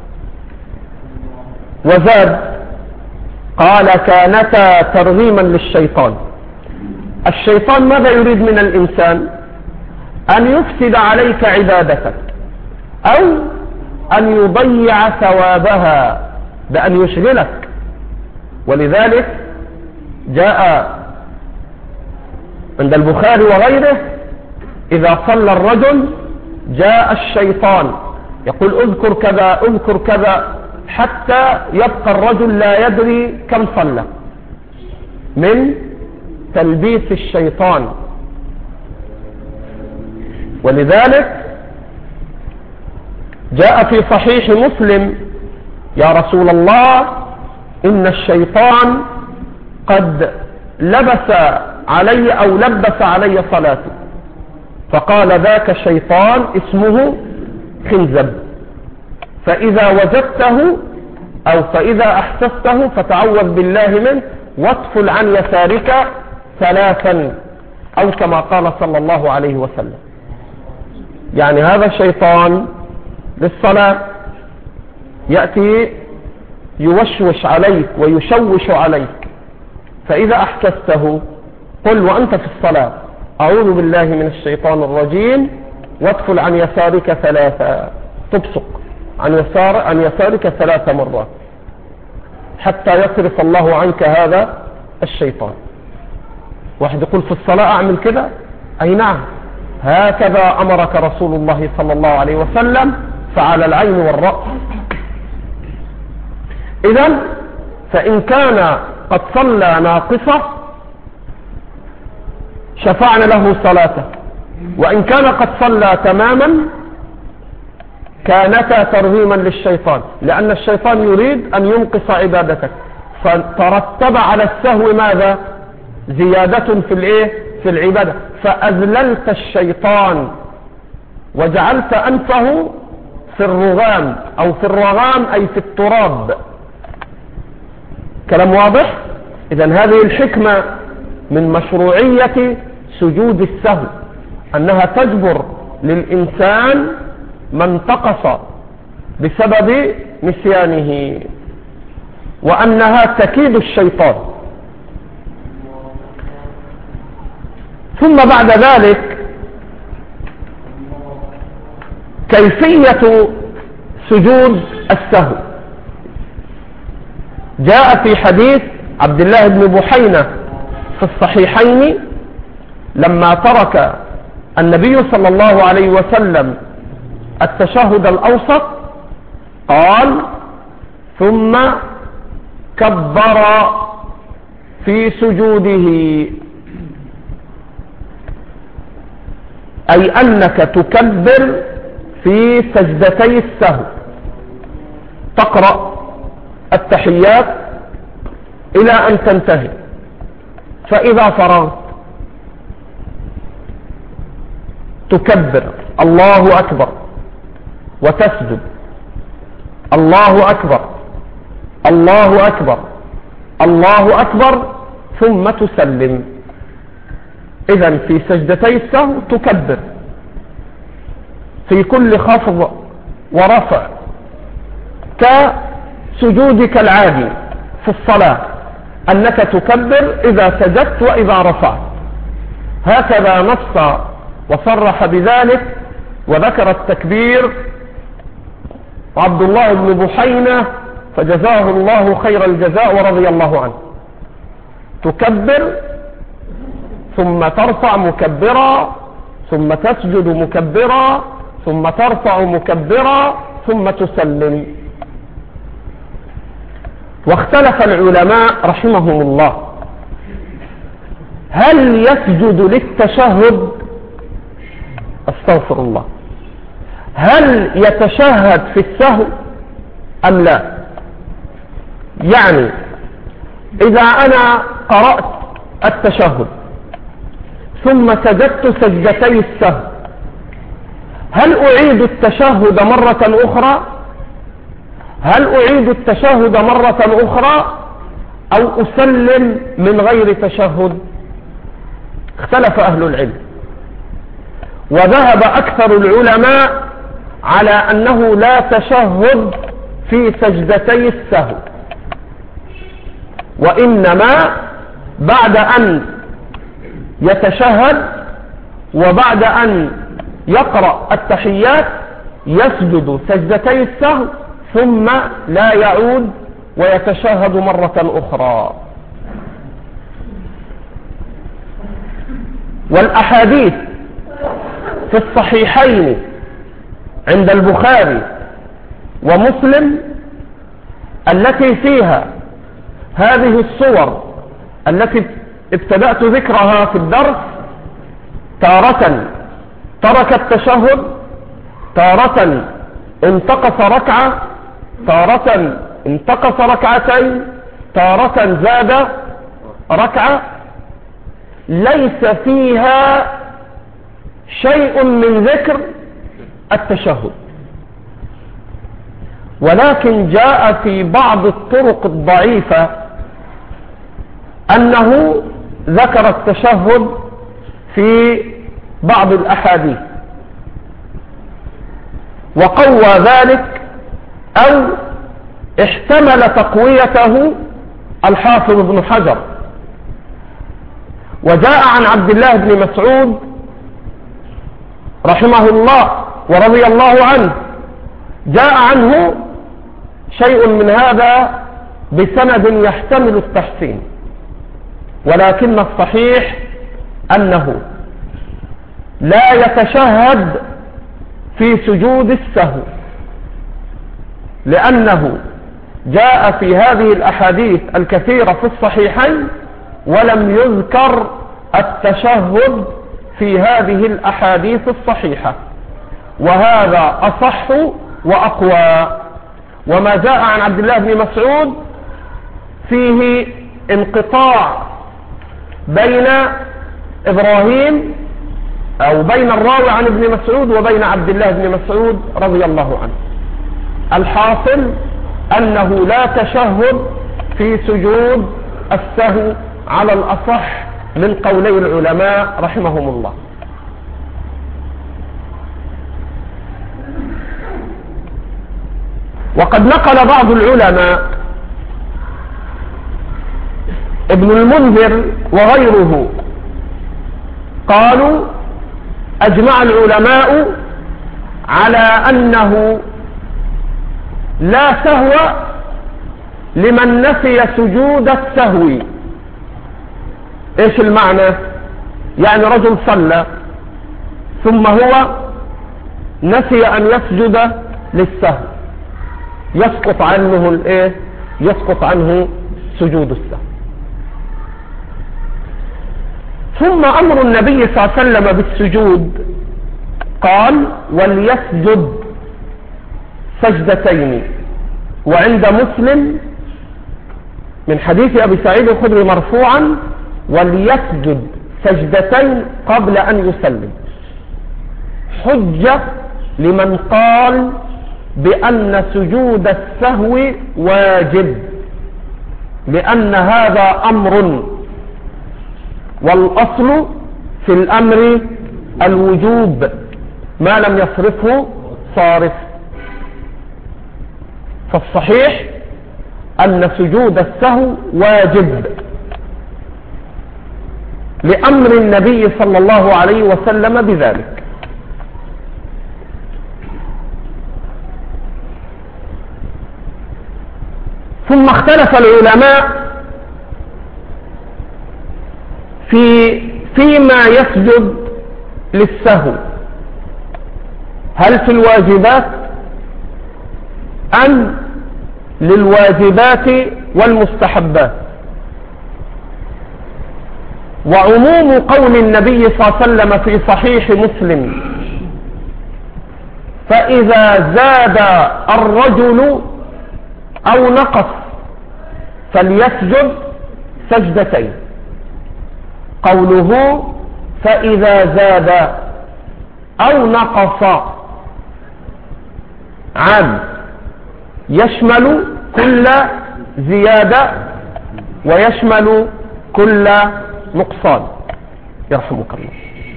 وزاد، قال كانتا ترغيما للشيطان. الشيطان ماذا يريد من الإنسان؟ أن يفسد عليك عبادتك، أو أن يضيع ثوابها بأن يشغلك. ولذلك جاء عند البخاري وغيره: إذا صلى الرجل جاء الشيطان يقول اذكر كذا اذكر كذا، حتى يبقى الرجل لا يدري كم صلى، من تلبيس الشيطان. ولذلك جاء في صحيح مسلم: يا رسول الله إن الشيطان قد لبس علي أو لبس علي صلاتي. فقال: ذاك الشيطان اسمه خنزب، فإذا وجدته أو فإذا أحسسته فتعوذ بالله منه واطفل عن يسارك 3، أو كما قال صلى الله عليه وسلم. يعني هذا الشيطان للصلاة يأتي يوشوش عليك ويشوش عليك، فإذا أحسسته قل وأنت في الصلاة: أعوذ بالله من الشيطان الرجيم واطفل عن يسارك 3، تبصق عن يسارك 3 مرات حتى يصرف الله عنك هذا الشيطان. واحد يقول في الصلاة أعمل كده؟ أي نعم، هكذا أمرك رسول الله صلى الله عليه وسلم، فعلى العين والرأس. إذن فإن كان قد صلى ناقصة شفعنا له صلاته، وإن كان قد صلى تماما كانتا ترغيما للشيطان، لأن الشيطان يريد أن ينقص عبادتك، فترتب على السهو ماذا؟ زيادة في العبادة، فأذللت الشيطان وجعلت أنفه في الرغام، أو في الرغام أي في التراب. كلام واضح؟ إذن هذه الحكمة من مشروعية سجود السهو، أنها تجبر للإنسان ما انتقص بسبب نسيانه، وأنها تكيد الشيطان. ثم بعد ذلك كيفية سجود السهو. جاء في حديث عبد الله بن بحينة في الصحيحين لما ترك النبي صلى الله عليه وسلم التشهد الأوسط قال ثم كبر في سجوده، أي أنك تكبر في سجدتي السهو، تقرأ التحيات إلى أن تنتهي، فإذا فرغت تكبر الله أكبر وتسجد الله أكبر الله أكبر الله أكبر ثم تسلم. إذن في سجدتي السهو تكبر في كل خفض ورفع كسجودك العادي في الصلاة، أنك تكبر إذا سجدت وإذا رفعت. هكذا نص وصرح بذلك وذكر التكبير عبد الله بن بحينة فجزاه الله خير الجزاء ورضي الله عنه. تكبر ثم ترفع مكبرا، ثم تسجد مكبرا، ثم ترفع مكبرا، ثم تسلم. واختلف العلماء رحمهم الله هل يسجد للتشهد، استغفر الله، هل يتشهد في السهو أم لا؟ يعني إذا أنا قرأت التشهد ثم سجدت سجدتي السهو، هل أعيد التشهد مرة أخرى؟ هل أعيد التشهد مرة أخرى أو أسلم من غير تشهد؟ اختلف أهل العلم، وذهب أكثر العلماء على أنه لا تشهد في سجدتي السهو، وإنما بعد أن يتشهد وبعد أن يقرأ التحيات يسجد سجدتي السهو ثم لا يعود ويتشهد مرة أخرى. والأحاديث في الصحيحين عند البخاري ومسلم التي فيها هذه الصور التي ابتدأت ذكرها في الدرس، تارة ترك التشهد، تارة انتقص ركعة، تارة انتقص ركعتين، تارة زاد ركعة، ليس فيها شيء من ذكر التشهد، ولكن جاء في بعض الطرق الضعيفة أنه ذكر التشهد في بعض الأحاديث، وقوى ذلك أو احتمل تقويته الحافظ ابن حجر. وجاء عن عبد الله بن مسعود رحمه الله ورضي الله عنه، جاء عنه شيء من هذا بسند يحتمل التحسين، ولكن الصحيح أنه لا يتشهد في سجود السهو، لأنه جاء في هذه الأحاديث الكثيرة في الصحيحين ولم يذكر التشهد في هذه الأحاديث الصحيحة، وهذا أصح وأقوى. وما جاء عن عبد الله بن مسعود فيه انقطاع بين إبراهيم أو بين الراوي عن ابن مسعود وبين عبد الله بن مسعود رضي الله عنه. الحاصل أنه لا تشهد في سجود السهو على الأصح من قولي العلماء رحمهم الله. وقد نقل بعض العلماء ابن المنذر وغيره قالوا أجمع العلماء على أنه لا سهو لمن نسي سجود السهو. ايش المعنى؟ يعني رجل صلى ثم هو نسي أن يسجد للسهو، يسقط عنه يسقط عنه سجود السهو. ثم أمر النبي صلى الله عليه وسلم بالسجود قال وليسجد سجدتين، وعند مسلم من حديث أبي سعيد الخدري مرفوعا وليسجد سجدتين قبل أن يسلم، حجة لمن قال بأن سجود السهو واجب، لأن هذا أمر والأصل في الأمر الوجوب ما لم يصرفه صارف. فالصحيح أن سجود السهو واجب لأمر النبي صلى الله عليه وسلم بذلك. ثم اختلف العلماء فيما يسجد للسهو، هل في الواجبات أم للواجبات والمستحبات؟ وعموم قول النبي صلى الله عليه وسلم في صحيح مسلم فإذا زاد الرجل أو نقص فليسجد سجدتين، قوله فإذا زاد أو نقص عام يشمل كل زيادة ويشمل كل نقصان يرحمك الله.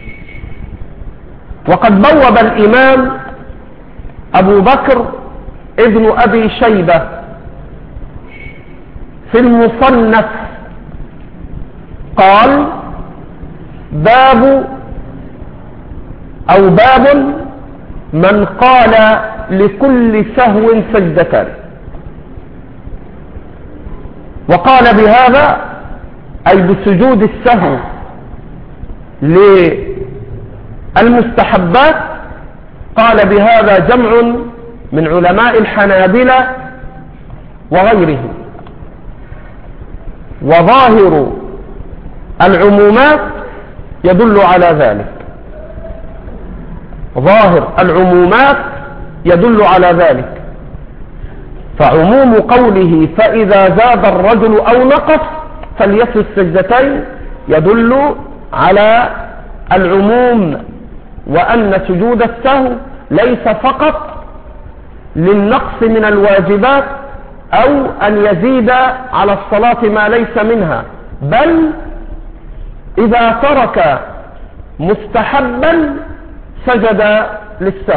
وقد بوب الإمام أبو بكر ابن أبي شيبة في المصنف قال باب من قال لكل سهو سجدتان، وقال بهذا أي بسجود السهو للمستحبات، قال بهذا جمع من علماء الحنابلة وغيرهم. وظاهر العمومات يدل على ذلك، ظاهر العمومات يدل على ذلك. فعموم قوله فإذا زاد الرجل أو نقص فليسجد سجدتين يدل على العموم، وأن سجود السهو ليس فقط للنقص من الواجبات أو أن يزيد على الصلاة ما ليس منها، بل إذا ترك مستحبا سجد للسهو.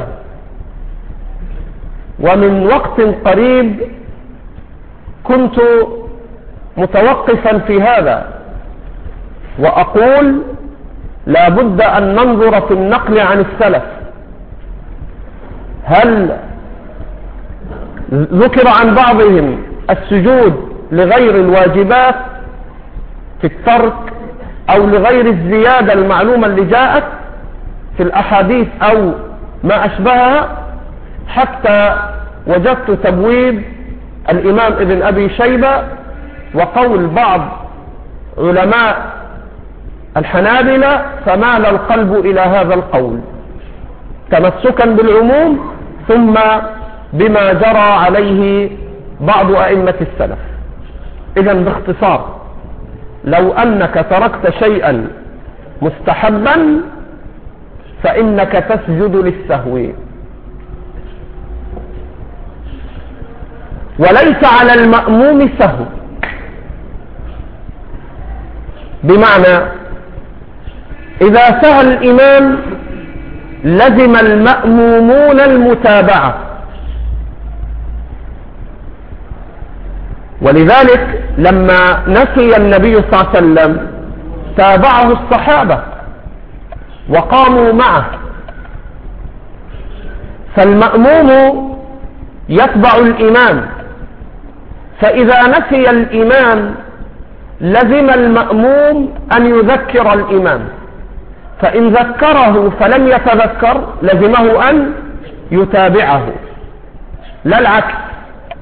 ومن وقت قريب كنت متوقفا في هذا وأقول لا بد أن ننظر في النقل عن السلف، هل ذكر عن بعضهم السجود لغير الواجبات في الترك أو لغير الزيادة المعلومة اللي جاءت في الأحاديث أو ما أشبهها، حتى وجدت تبويب الإمام ابن أبي شيبة وقول بعض علماء الحنابلة، فمال القلب إلى هذا القول تمسكا بالعموم ثم بما جرى عليه بعض أئمة السلف. إذن باختصار، لو أنك تركت شيئا مستحبا فإنك تسجد للسهو، وليس على المأموم سهو، بمعنى إذا سهى الإمام لزم المأمومون المتابعة، ولذلك لما نسي النبي صلى الله عليه وسلم تابعه الصحابة وقاموا معه، فالمأموم يتبع الإمام، فإذا نسي الإمام لزم المأموم أن يذكر الإمام، فإن ذكره فلم يتذكر لزمه أن يتابعه، لا العكس.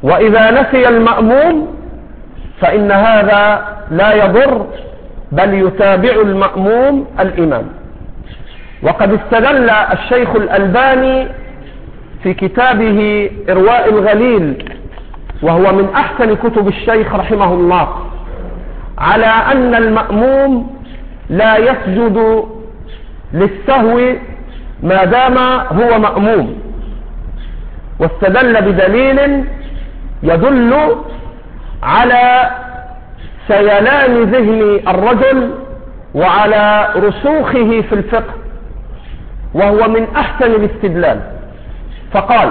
وإذا نسي المأموم فإن هذا لا يضر، بل يتابع المأموم الإمام. وقد استدل الشيخ الألباني في كتابه إرواء الغليل، وهو من أحسن كتب الشيخ رحمه الله، على أن المأموم لا يسجد للسهو ما دام هو مأموم، واستدل بدليل يدل على سيلان ذهن الرجل وعلى رسوخه في الفقه، وهو من أحسن الاستدلال. فقال: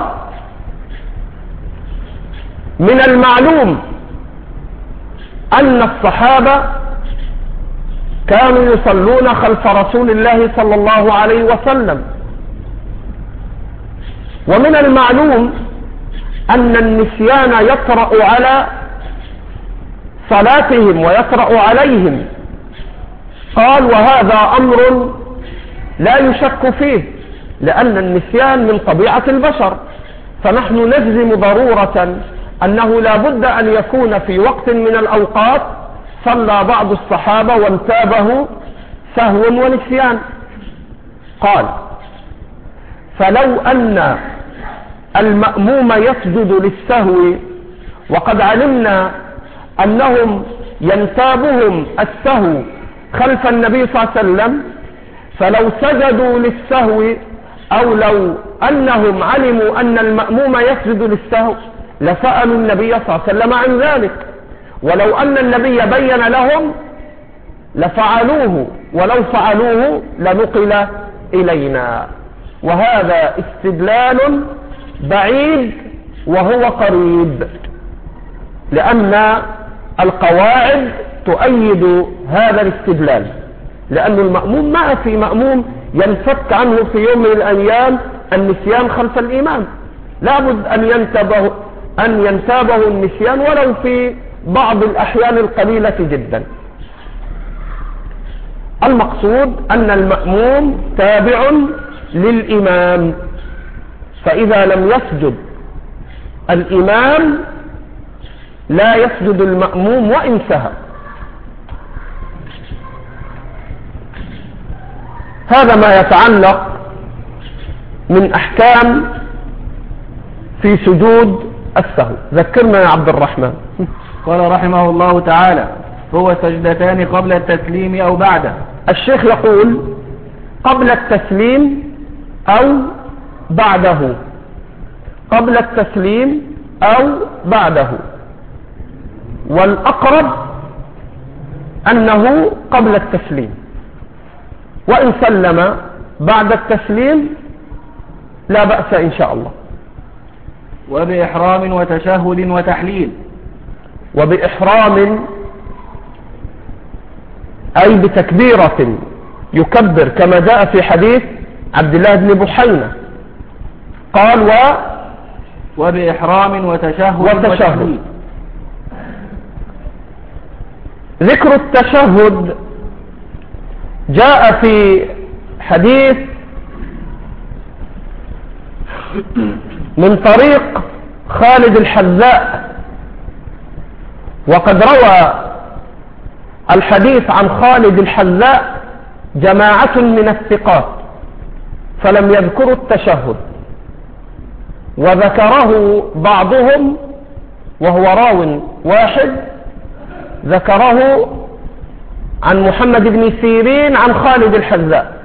من المعلوم أن الصحابة كانوا يصلون خلف رسول الله صلى الله عليه وسلم، ومن المعلوم أن النسيان يطرأ على صلاتهم ويطرأ عليهم. قال: وهذا أمر لا يشك فيه، لأن النسيان من طبيعة البشر، فنحن نجزم ضرورة أنه لا بد أن يكون في وقت من الأوقات صلى بعض الصحابة وانتابه سهو ونسيان. قال: فلو أن المأموم يسجد للسهو وقد علمنا أنهم ينتابهم السهو خلف النبي صلى الله عليه وسلم، فلو سجدوا للسهو أو لو أنهم علموا أن المأموم يسجد للسهو لسألوا النبي صلى الله عليه وسلم عن ذلك، ولو أن النبي بين لهم لفعلوه، ولو فعلوه لنقل إلينا. وهذا استدلال بعيد وهو قريب، لأن القواعد تؤيد هذا الاستدلال، لأن المأموم ما في مأموم ينفك عنه في يوم من الأيام النسيان خلف الإمام، لابد أن ينتابه النسيان ولو في بعض الأحيان القليلة جدا. المقصود أن المأموم تابع للإمام، فإذا لم يسجد الإمام لا يسجد المأموم وإن سهى. هذا ما يتعلق من أحكام في سجود السهو. ذكرنا يا عبد الرحمن. قال رحمه الله تعالى: هو سجدتان قبل التسليم أو بعده. الشيخ يقول قبل التسليم أو بعده، قبل التسليم أو بعده، والأقرب أنه قبل التسليم، وإن سلم بعد التسليم لا بأس إن شاء الله. وبإحرام وتشهد وتحليل. وبإحرام أي بتكبيرة يكبر، كما جاء في حديث عبد الله بن بحينة قال: وبإحرام وتشهد وتحليل. ذكر التشهد جاء في حديث من طريق خالد الحذاء، وقد روى الحديث عن خالد الحذاء جماعة من الثقات فلم يذكروا التشهد، وذكره بعضهم وهو راو واحد، ذكره عن محمد بن سيرين عن خالد الحذاء،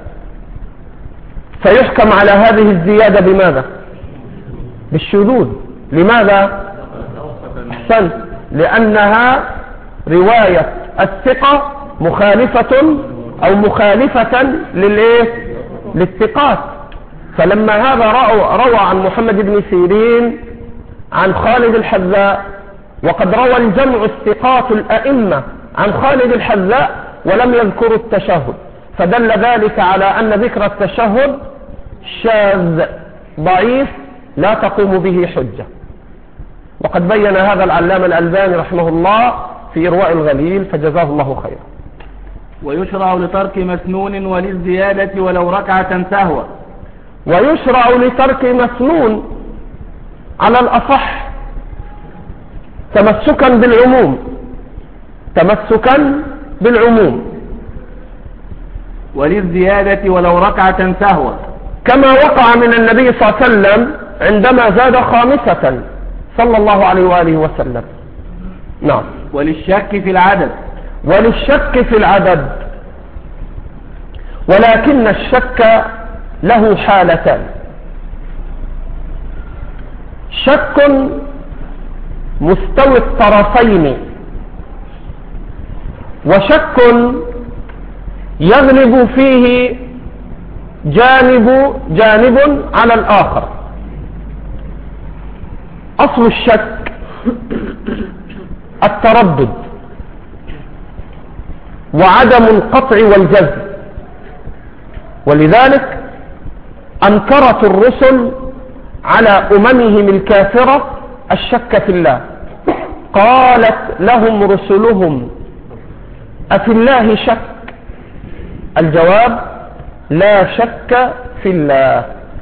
فيحكم على هذه الزيادة بماذا؟ بالشذوذ. لماذا؟ أحسن، لأنها رواية الثقة مخالفة أو مخالفة للثقات. فلما هذا روى عن محمد بن سيرين عن خالد الحذاء، وقد روى الجمع الثقات الأئمة عن خالد الحذاء ولم يذكروا التشهد، فدل ذلك على أن ذكر التشهد شاذ ضعيف لا تقوم به حجة. وقد بين هذا العلامة الألباني رحمه الله في إرواء الغليل، فجزاه الله خيرا. ويشرع لترك مسنون وللزيادة ولو ركعة سهوة. ويشرع لترك مسنون على الأصح، تمسكا بالعموم، تمسكا بالعموم. وللزيادة ولو ركعة سهوا، كما وقع من النبي صلى الله عليه وسلم عندما زاد خامسة صلى الله عليه وآله وسلم. نعم. وللشك في العدد، وللشك في العدد، ولكن الشك له حالتان: شك مستوي الطرفين، وشك يغلب فيه جانب على الآخر. أصل الشك التردد وعدم القطع والجزم، ولذلك أنكرت الرسل على أممهم الكافرة الشك في الله. قالت لهم رسلهم أفي الله شك؟ الجواب: لا شك في الله،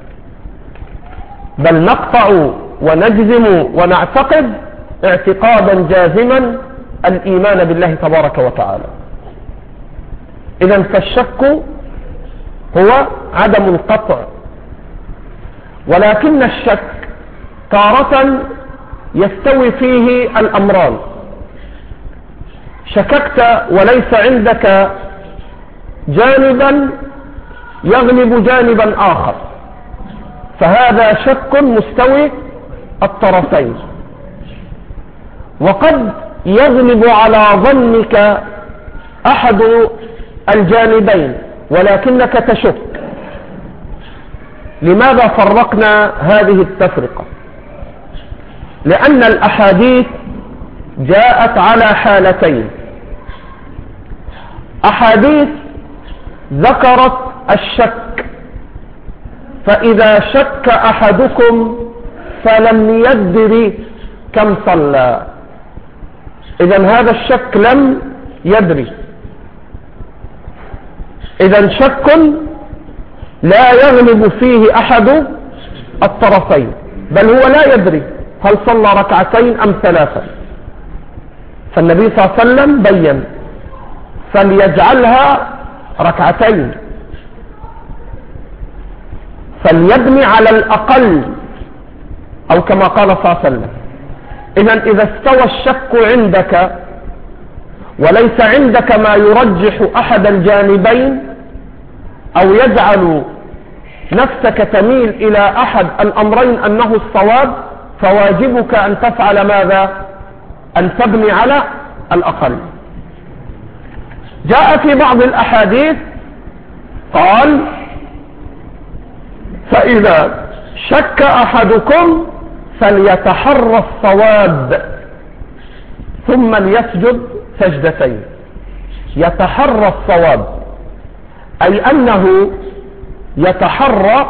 بل نقطع ونجزم ونعتقد اعتقادا جازما الإيمان بالله تبارك وتعالى. إذن فالشك هو عدم القطع، ولكن الشك تارة يستوي فيه الأمران: شككت وليس عندك جانبا يغلب جانبا آخر، فهذا شك مستوي الطرفين. وقد يغلب على ظنك أحد الجانبين ولكنك تشك. لماذا فرقنا هذه التفرقة؟ لأن الأحاديث جاءت على حالتين: أحاديث ذكرت الشك، فإذا شك أحدكم فلم يدري كم صلى، إذن هذا الشك لم يدري. إذن شك لا يغلب فيه أحد الطرفين، بل هو لا يدري هل صلى ركعتين أم ثلاثة. فالنبي صلى الله عليه وسلم بين: فليجعلها ركعتين، فليبني على الأقل، أو كما قال صلى الله عليه وسلم. إذن إذا استوى الشك عندك وليس عندك ما يرجح أحد الجانبين أو يجعل نفسك تميل إلى أحد الأمرين أنه الصواب، فواجبك أن تفعل ماذا؟ أن تبني على الأقل. جاء في بعض الأحاديث قال: فإذا شك أحدكم فليتحرى الصواب ثم ليسجد سجدتين. يتحرى الصواب أي أنه يتحرى،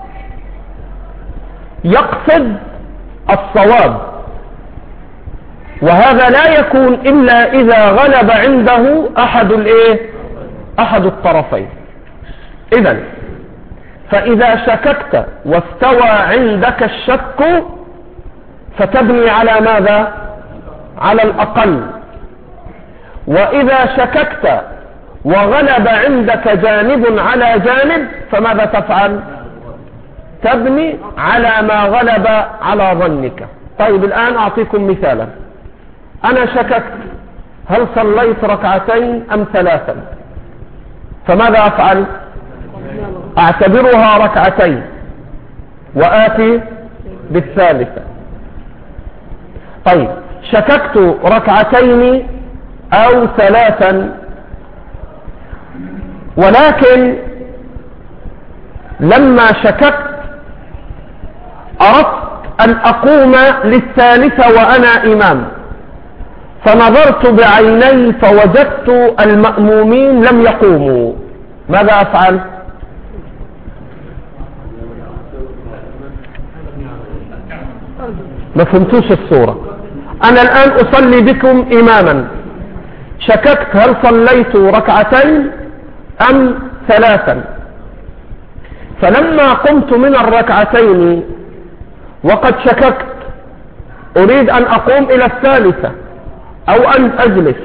يقصد الصواب، وهذا لا يكون إلا إذا غلب عنده أحد الطرفين. إذن فإذا شككت واستوى عندك الشك فتبني على ماذا؟ على الأقل. وإذا شككت وغلب عندك جانب على جانب فماذا تفعل؟ تبني على ما غلب على ظنك. طيب الآن أعطيكم مثالا: أنا شككت هل صليت ركعتين أم ثلاثا، فماذا أفعل؟ أعتبرها ركعتين وآتي بالثالثة. طيب شككت ركعتين أو ثلاثا، ولكن لما شككت أردت أن أقوم للثالثة وأنا إمام، فنظرت بعيني فوجدت المأمومين لم يقوموا، ماذا أفعل؟ ما فهمتوش الصورة. أنا الآن أصلي بكم إماما، شككت هل صليت ركعتين أم ثلاثا، فلما قمت من الركعتين وقد شككت أريد أن أقوم إلى الثالثة أو أن أجلس،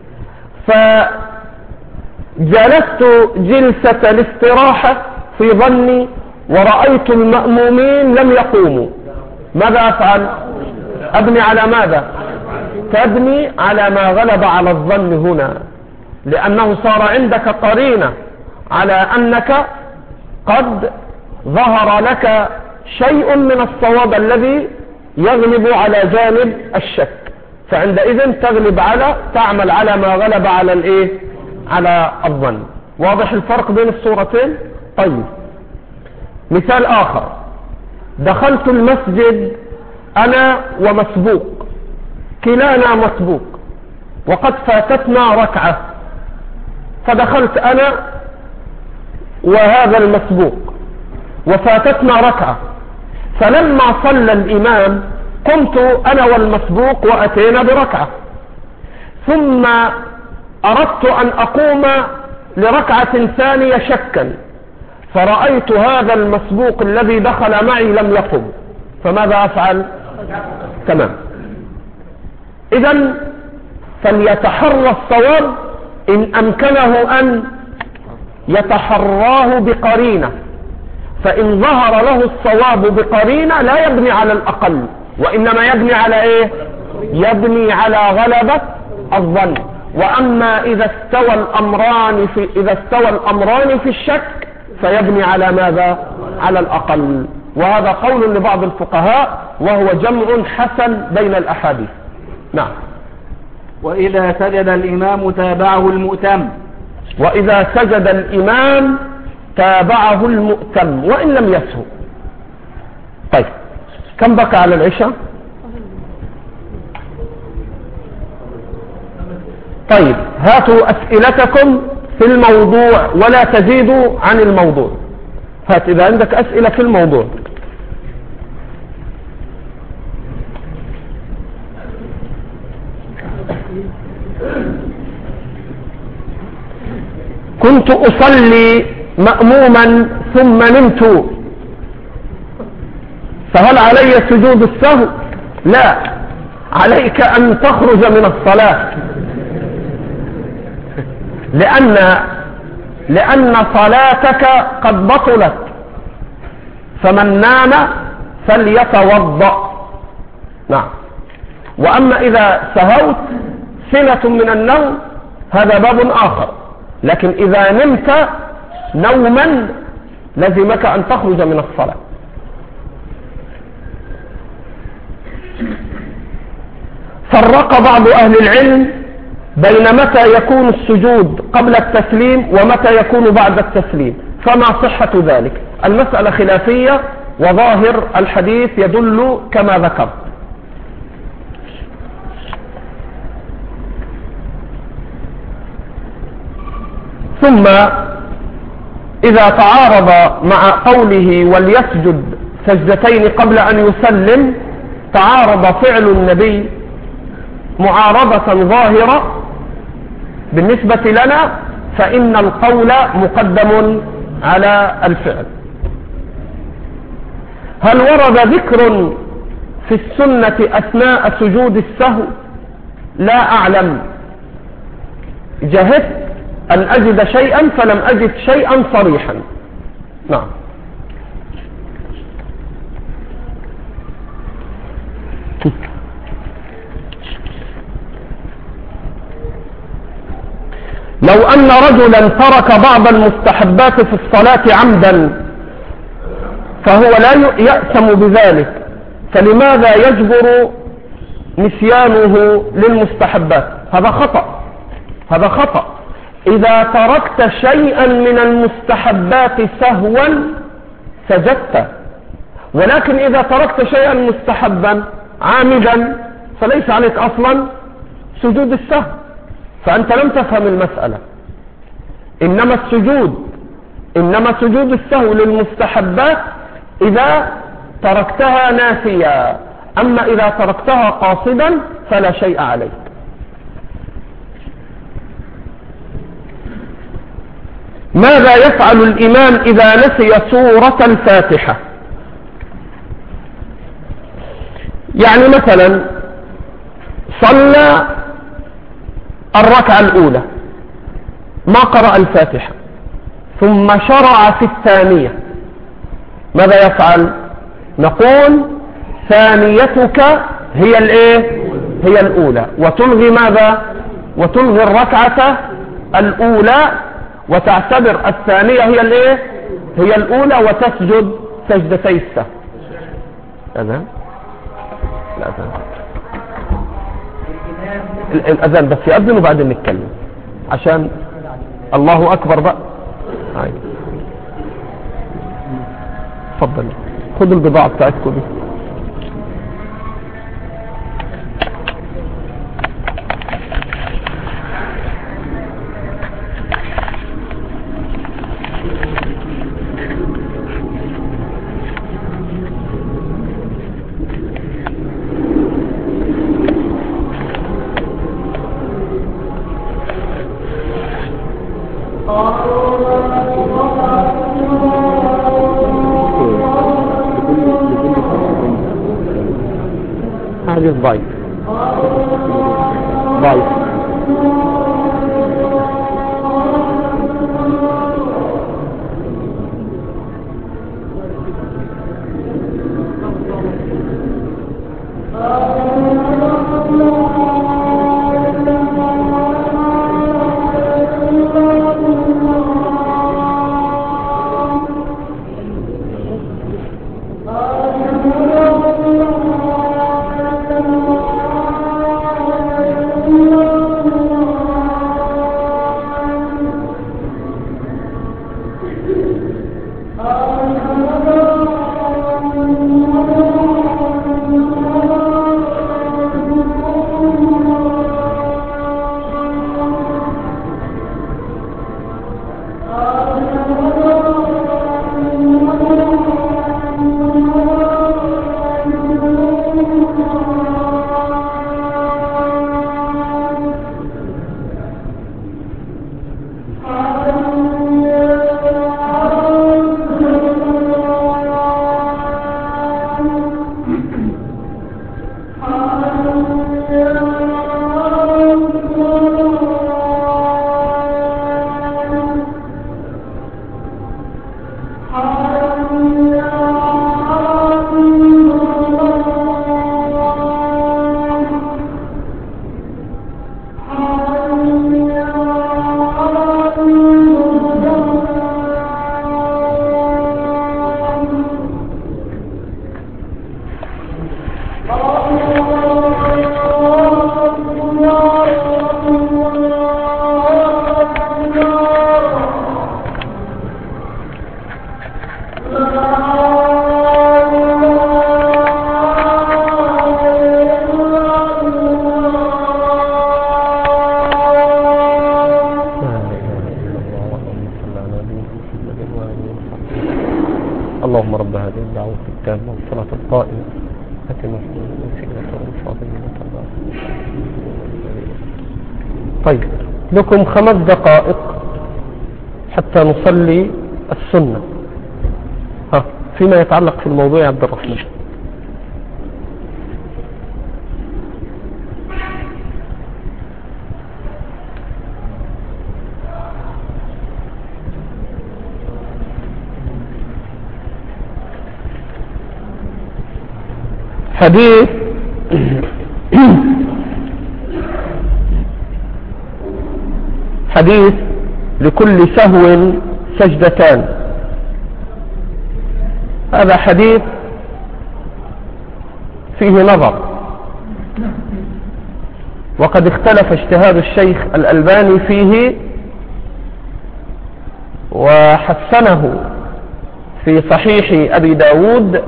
فجلست جلسة الاستراحة في ظني ورأيت المأمومين لم يقوموا، ماذا أفعل؟ أبني على ماذا؟ تبني على ما غلب على الظن هنا، لأنه صار عندك قرينة على أنك قد ظهر لك شيء من الصواب الذي يغلب على جانب الشك، فعندئذ تعمل على ما غلب على الايه؟ على الظن. واضح الفرق بين الصورتين؟ طيب، مثال آخر، دخلت المسجد أنا ومسبوق، كلانا مسبوق وقد فاتتنا ركعة، فدخلت أنا وهذا المسبوق وفاتتنا ركعة، فلما صلى الإمام قمت أنا والمسبوق وأتينا بركعة، ثم أردت أن أقوم لركعة ثانية شكا، فرأيت هذا المسبوق الذي دخل معي لم يقم، فماذا أفعل؟ تمام. إذن فليتحرى الصواب إن أمكنه أن يتحراه بقرينة، فإن ظهر له الصواب بقرينة لا يبني على الأقل، وإنما يبني على إيه؟ يبني على غلبة الظن. وأما إذا استوى الأمران في الشك فيبني على ماذا؟ على الأقل. وهذا قول لبعض الفقهاء وهو جمع حسن بين الأحاديث. نعم. وإذا سجد الإمام تابعه المؤتم. وإذا سجد الإمام تابعه المؤتم وإن لم يسهو. طيب، كم بقى على العشاء؟ طيب، هاتوا أسئلتكم في الموضوع ولا تزيدوا عن الموضوع. هات إذا عندك أسئلة في الموضوع. كنت أصلي مأموما ثم نمت، فهل علي سجود السهو؟ لا، عليك أن تخرج من الصلاة، لأن صلاتك قد بطلت، فمن نام فليتوضأ. نعم. وأما إذا سهوت سنة من النوم هذا باب آخر، لكن إذا نمت نوما لزمك أن تخرج من الصلاة. فرق بعض أهل العلم بين متى يكون السجود قبل التسليم ومتى يكون بعد التسليم، فما صحة ذلك؟ المسألة خلافية وظاهر الحديث يدل كما ذكر. ثم إذا تعارض مع قوله وليسجد سجدتين قبل أن يسلم، تعارض فعل النبي معارضة ظاهرة بالنسبة لنا، فإن القول مقدم على الفعل. هل ورد ذكر في السنة أثناء سجود السهو؟ لا أعلم، جهدت أن أجد شيئا فلم أجد شيئا صريحا. نعم. لو أن رجلا ترك بعض المستحبات في الصلاة عمدا فهو لا يأثم بذلك، فلماذا يجبر نسيانه للمستحبات؟ هذا خطأ. إذا تركت شيئا من المستحبات سهوا سجدت، ولكن إذا تركت شيئا مستحبا عامدا فليس عليك أصلا سجود السهو، فأنت لم تفهم المسألة. إنما سجود السهو للمستحبات إذا تركتها ناسيا، أما إذا تركتها قاصدا فلا شيء عليك. ماذا يفعل الإمام إذا نسي سورة الفاتحة؟ يعني مثلا صلى الركعة الأولى ما قرأ الفاتحة ثم شرع في الثانية، ماذا يفعل؟ نقول ثانيتك هي الايه؟ هي الأولى، وتلغي ماذا؟ وتلغي الركعة الأولى وتعتبر الثانية هي الايه؟ هي الأولى، وتسجد سجدتي السهو. أذان؟ الأذان الأذان بس يأذن وبعدين نتكلم عشان الله أكبر بقى. تفضل خذوا البضاعة بتاعتكم دي. حديث ضعيف ضعيف. اللهم رب هذه الدعوة التامة والصلاة القائمة آت محمدا الوسيلة والفضيلة. طيب لكم 5 دقائق حتى نصلي السنة. فيما يتعلق في الموضوع يا عبد الرحمن. حديث لكل سهو سجدتان. هذا حديث فيه نظر، وقد اختلف اجتهاد الشيخ الألباني فيه وحسنه في صحيح أبي داود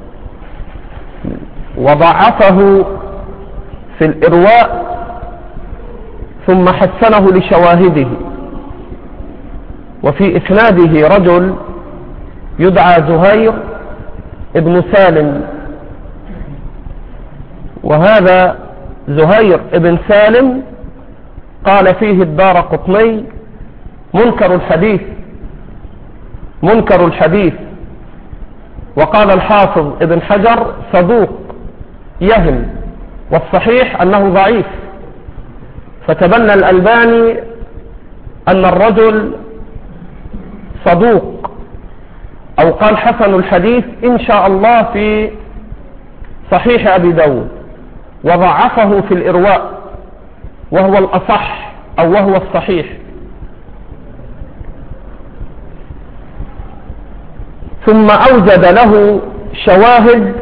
وضعفه في الإرواء ثم حسنه لشواهده. وفي إسناده رجل يدعى زهير ابن سالم، وهذا زهير ابن سالم قال فيه الدارقطني منكر الحديث، وقال الحافظ ابن حجر صدوق يهم، والصحيح أنه ضعيف. فتبنى الألباني أن الرجل صدوق، أو قال حسن الحديث إن شاء الله في صحيح أبي داود، وضعفه في الإرواء وهو الأصح أو وهو الصحيح. ثم أوجد له شواهد،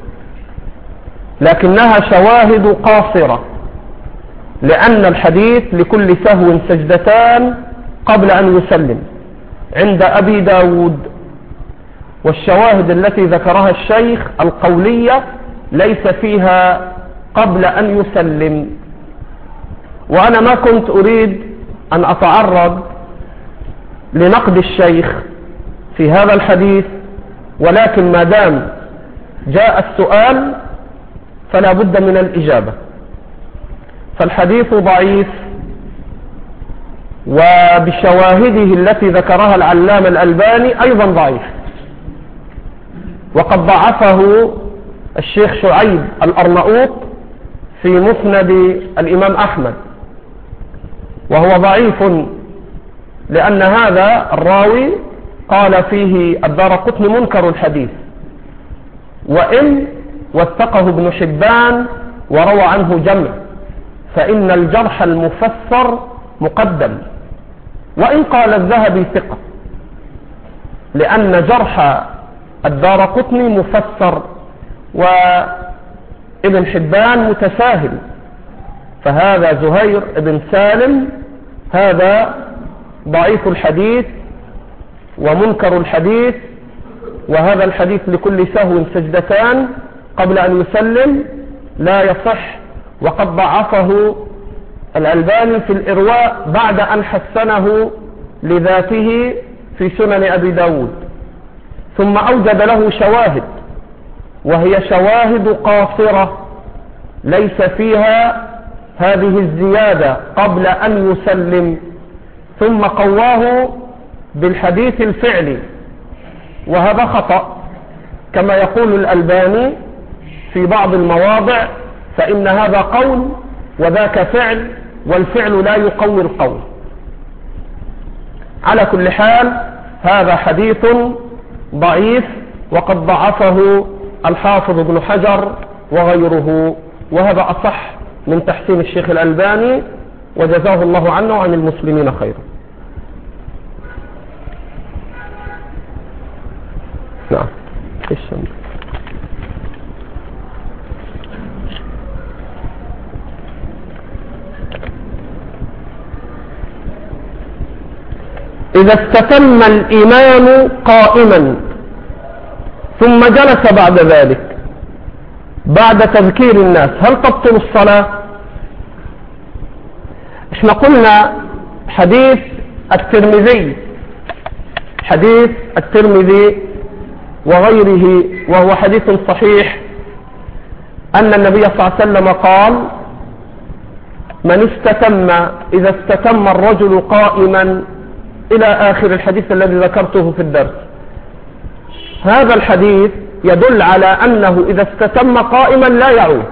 لكنها شواهد قاصرة، لأن الحديث لكل سهو سجدتان قبل أن يسلم عند أبي داود. والشواهد التي ذكرها الشيخ القولية ليس فيها قبل أن يسلم. وأنا ما كنت أريد أن أتعرض لنقد الشيخ في هذا الحديث، ولكن ما دام جاء السؤال فلا بد من الإجابة. فالحديث ضعيف، وبشواهده التي ذكرها العلامة الألباني أيضا ضعيف، وقد ضعفه الشيخ شعيب الأرناؤوط في مسند الإمام أحمد، وهو ضعيف لأن هذا الراوي قال فيه الدارقطني منكر الحديث، وإن وثقه ابن حبان وروى عنه جمع، فإن الجرح المفسر مقدم، وإن قال الذهبي ثقة، لأن جرح الدارقطني مفسر وابن حبان متساهل. فهذا زهير بن سالم هذا ضعيف الحديث ومنكر الحديث، وهذا الحديث لكل سهو سجدتان قبل أن يسلم لا يصح، وقد ضعفه الألباني في الإرواء بعد أن حسنه لذاته في سنن أبي داود. ثم أوجد له شواهد، وهي شواهد قاصرة ليس فيها هذه الزيادة قبل أن يسلم، ثم قواه بالحديث الفعلي، وهذا خطأ كما يقول الألباني في بعض المواضع، فإن هذا قول وذاك فعل، والفعل لا يقوي القول. على كل حال هذا حديث ضعيف، وقد ضعفه الحافظ ابن حجر وغيره، وهذا أصح من تحسين الشيخ الألباني، وجزاه الله عنه وعن المسلمين خيرا. نعم. إذا استتم الإمام قائما ثم جلس بعد ذلك بعد تذكير الناس، هل تبطل الصلاة؟ احنا قلنا حديث الترمذي وغيره، وهو حديث صحيح، أن النبي صلى الله عليه وسلم قال: إذا استتم الرجل قائما، إلى آخر الحديث الذي ذكرته في الدرس. هذا الحديث يدل على أنه إذا استتم قائما لا يعود،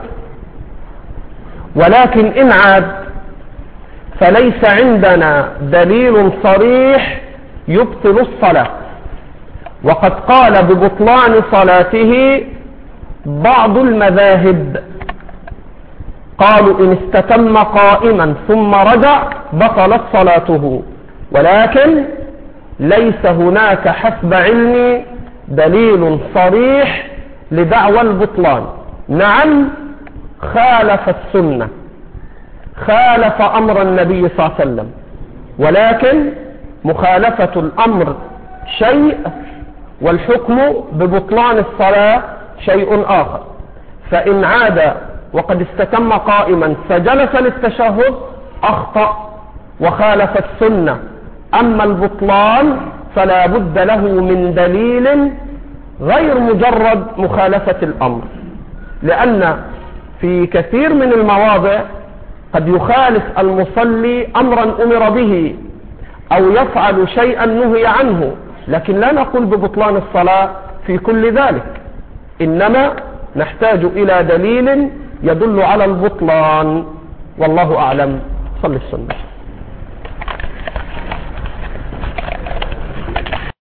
ولكن إن عاد فليس عندنا دليل صريح يبطل الصلاة. وقد قال ببطلان صلاته بعض المذاهب، قالوا إن استتم قائما ثم رجع بطلت صلاته، ولكن ليس هناك حسب علمي دليل صريح لدعوى البطلان. نعم، خالف السنة، خالف أمر النبي صلى الله عليه وسلم، ولكن مخالفة الأمر شيء، والحكم ببطلان الصلاة شيء آخر. فإن عاد وقد استتم قائما فجلس للتشهد أخطأ وخالف السنة. أما البطلان فلا بد له من دليل غير مجرد مخالفة الأمر، لأن في كثير من المواضع قد يخالف المصلي أمرا أمر به أو يفعل شيئا نهي عنه، لكن لا نقول ببطلان الصلاة في كل ذلك، إنما نحتاج إلى دليل يدل على البطلان. والله أعلم. صل السنة.